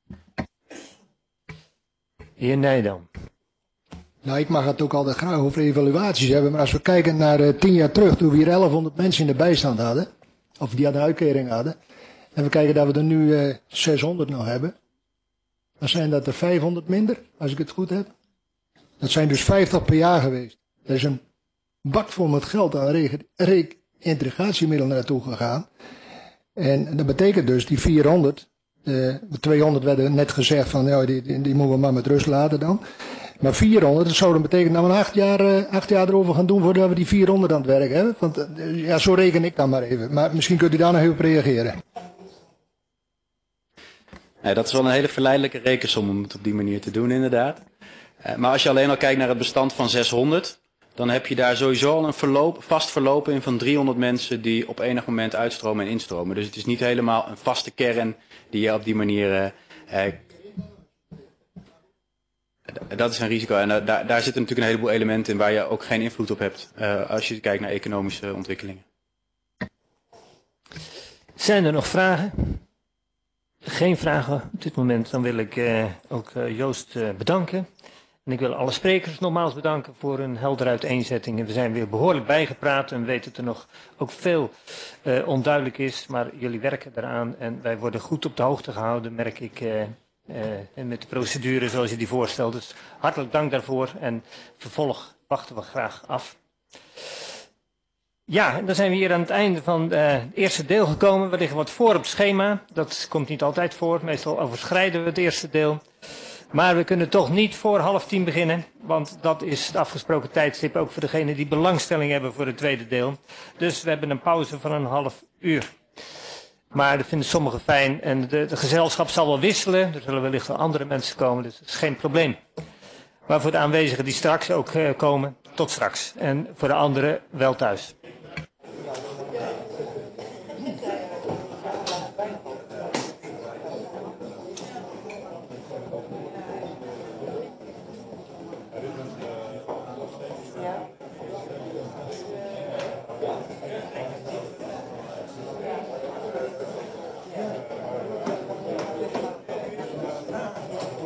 Heer Nijdam. Nou, ik mag het ook altijd graag over evaluaties hebben, maar als we kijken naar uh, tien jaar terug, toen we hier elfhonderd mensen in de bijstand hadden, of die aan de uitkering hadden, en we kijken dat we er nu uh, zeshonderd nog hebben, dan zijn dat er vijfhonderd minder, als ik het goed heb. Dat zijn dus vijftig per jaar geweest. Er is een bak vol met geld aan re-integratiemiddelen naartoe gegaan. En dat betekent dus die vierhonderd, uh, tweehonderd werden net gezegd van, ja, die, die, die moeten we maar met rust laten dan. Maar vierhonderd, dat zou dan betekenen dat we acht jaar, uh, acht jaar erover gaan doen voordat we die vierhonderd aan het werk hebben. Want uh, ja, zo reken ik dan maar even. Maar misschien kunt u daar nog even op reageren. Ja, dat is wel een hele verleidelijke rekensom om het op die manier te doen, inderdaad. Uh, maar als je alleen al kijkt naar het bestand van zeshonderd, dan heb je daar sowieso al een verloop, vast verloop in van driehonderd mensen die op enig moment uitstromen en instromen. Dus het is niet helemaal een vaste kern die je op die manier... Uh, uh, dat is een risico en uh, daar, daar zitten natuurlijk een heleboel elementen in waar je ook geen invloed op hebt uh, als je kijkt naar economische ontwikkelingen. Zijn er nog vragen? Geen vragen op dit moment. Dan wil ik uh, ook uh, Joost uh, bedanken. En ik wil alle sprekers nogmaals bedanken voor een heldere uiteenzetting. En we zijn weer behoorlijk bijgepraat en weten dat er nog ook veel uh, onduidelijk is. Maar jullie werken eraan en wij worden goed op de hoogte gehouden, merk ik, uh, uh, met de procedure zoals je die voorstelt. Dus hartelijk dank daarvoor en vervolg wachten we graag af. Ja, en dan zijn we hier aan het einde van uh, het eerste deel gekomen. We liggen wat voor op het schema. Dat komt niet altijd voor. Meestal overschrijden we het eerste deel. Maar we kunnen toch niet voor half tien beginnen, want dat is het afgesproken tijdstip ook voor degenen die belangstelling hebben voor het tweede deel. Dus we hebben een pauze van een half uur. Maar dat vinden sommigen fijn en de, de gezelschap zal wel wisselen. Er zullen wellicht wel andere mensen komen, dus dat is geen probleem. Maar voor de aanwezigen die straks ook uh, komen, tot straks. En voor de anderen wel thuis. Ja.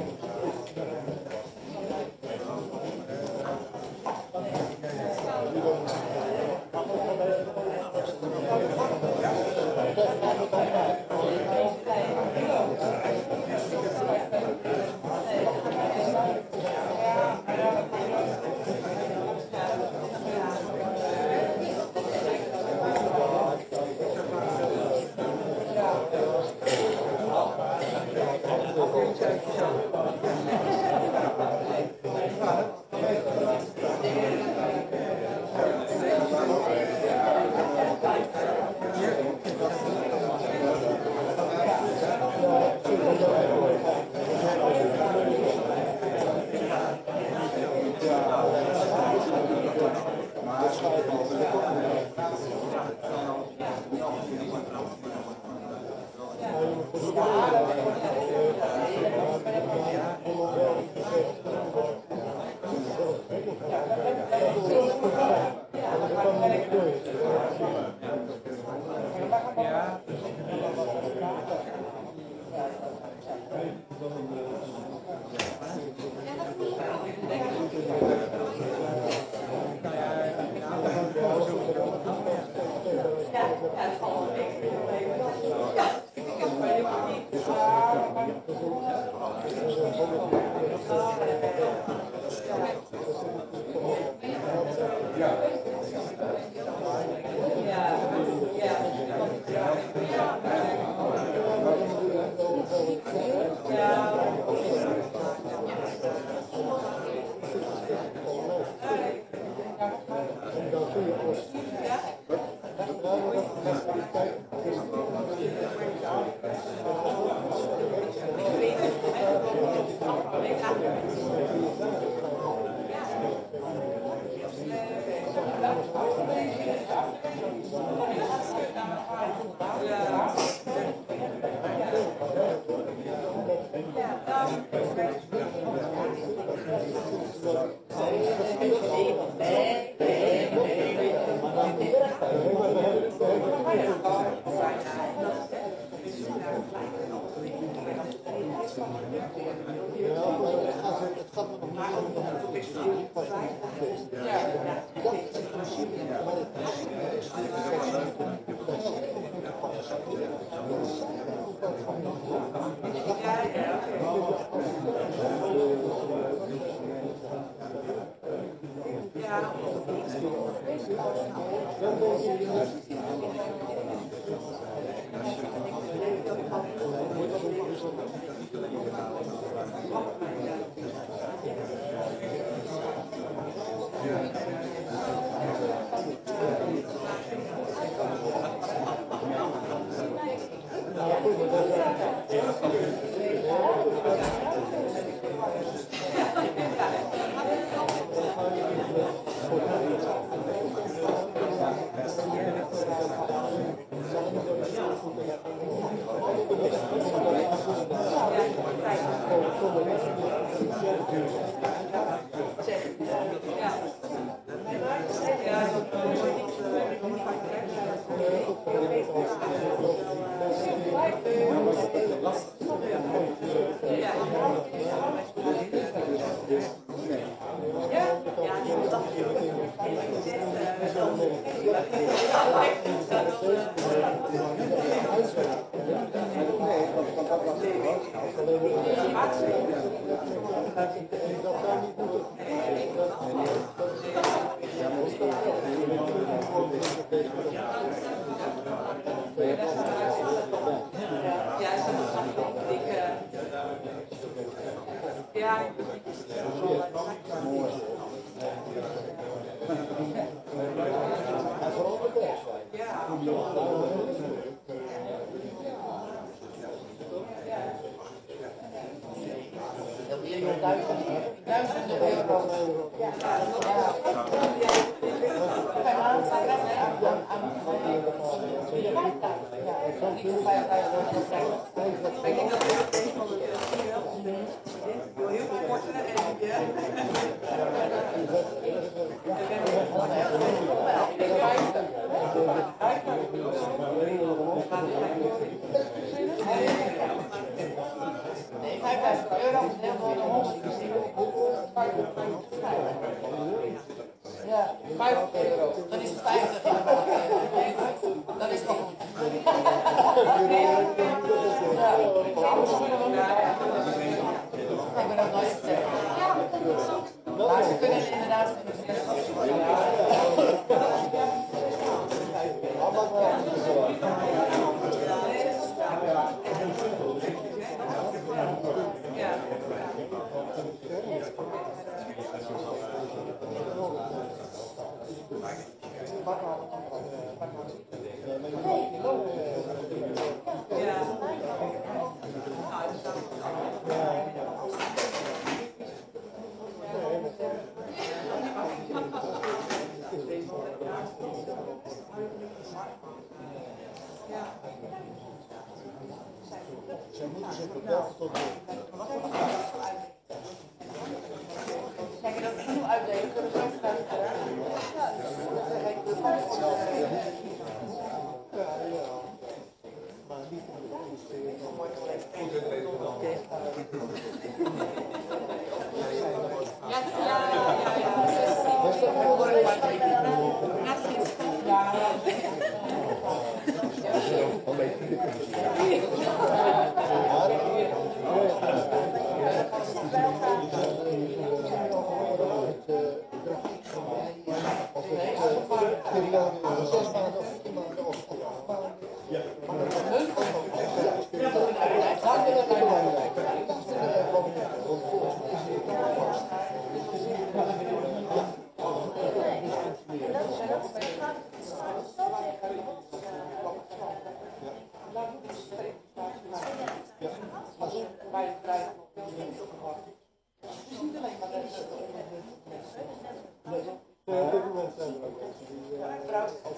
Ja.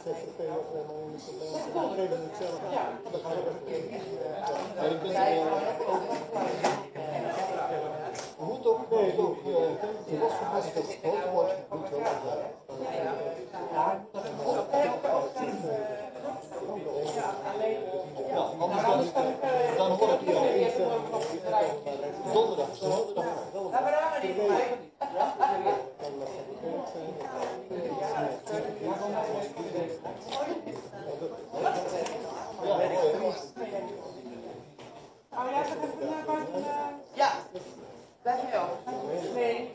Z Z P ook helemaal in de problemen. Geven het zelf aan. Dan gaan we een keer kiezen. Ik ben er je moet ook, nee, ook, je was verrast dat het grote woordje moet wel zijn. Ja, anders dan, dan hoor ik hier al instellen. Donderdag, donderdag. Ja, maar daar ben ik bij. Ja, dat is wel. Nee,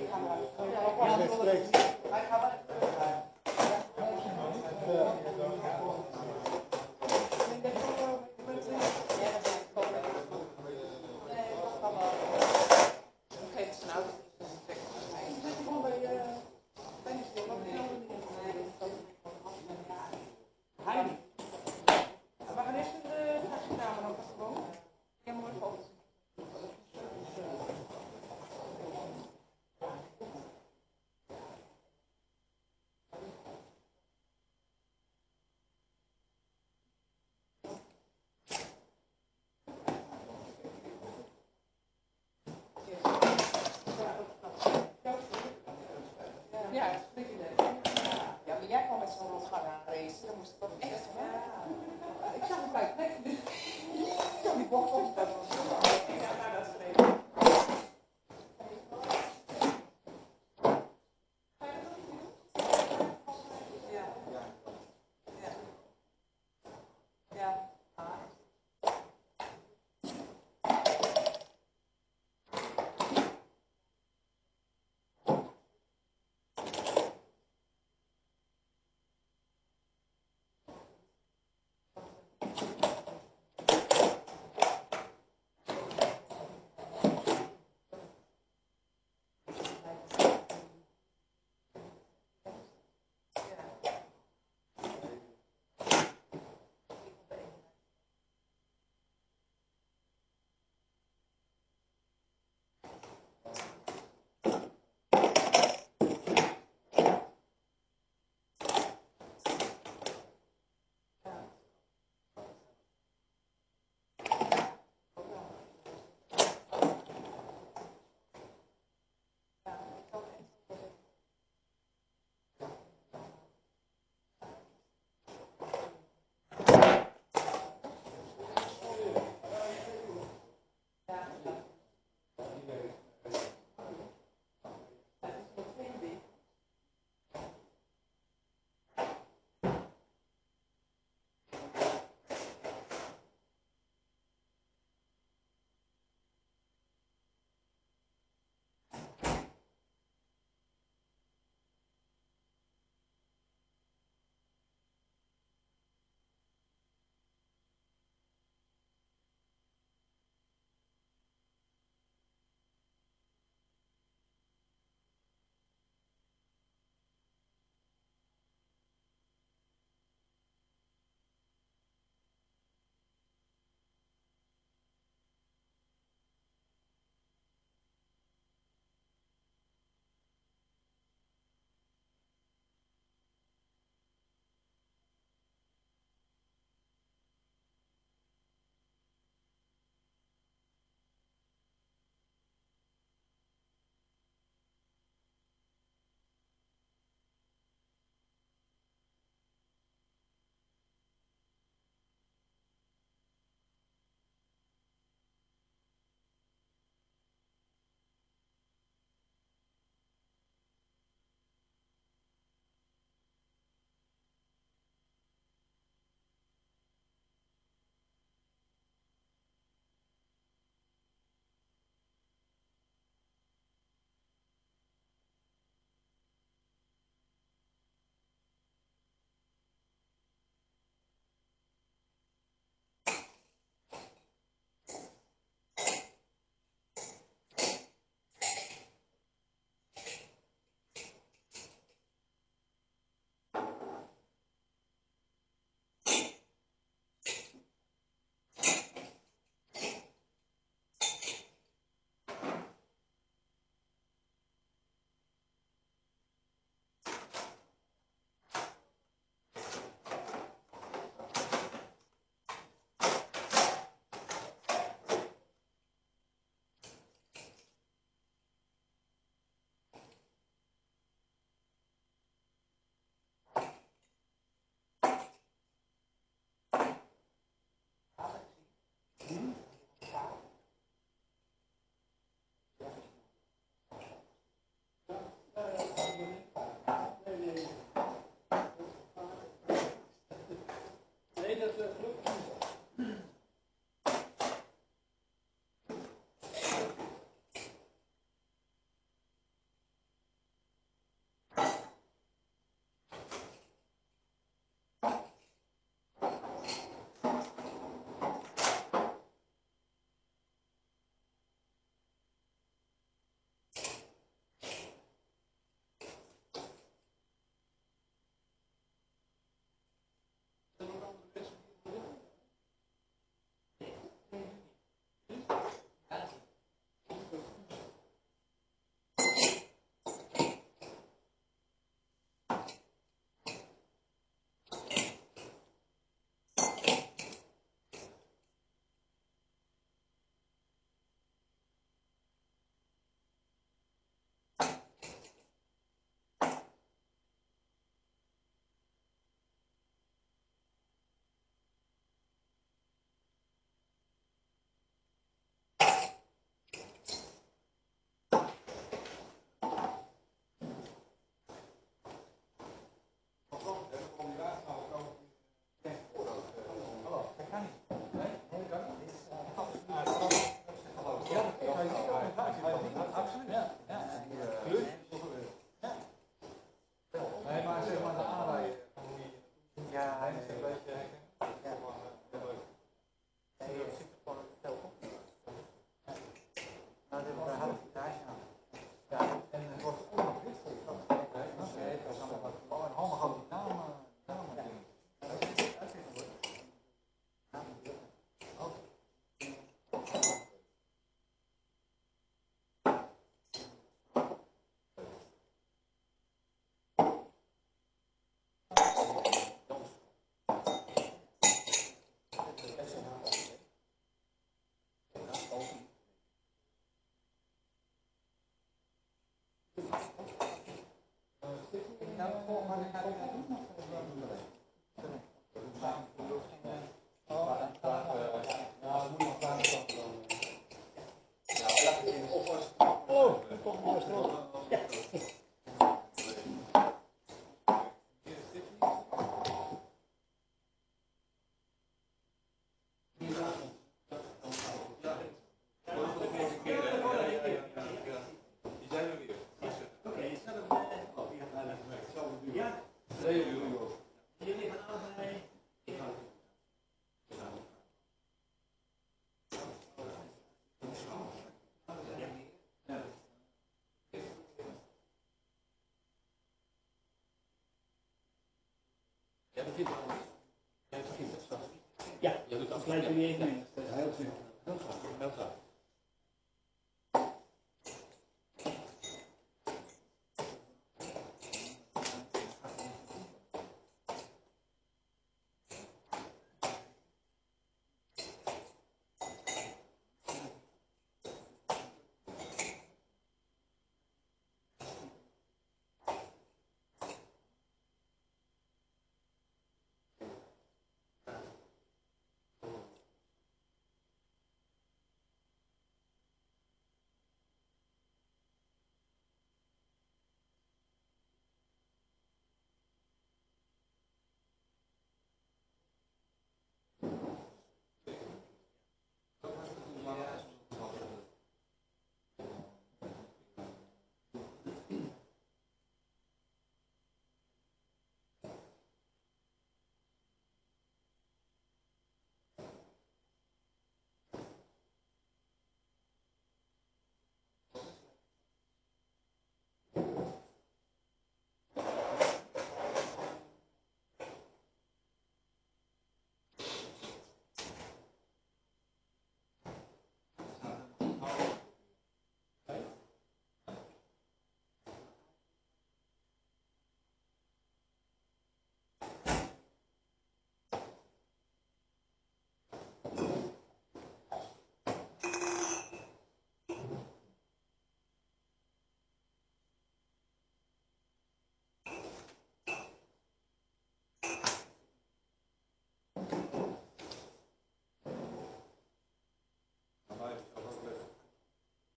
Ja, je doet afleiding niet even. Heel goed. Heel graag.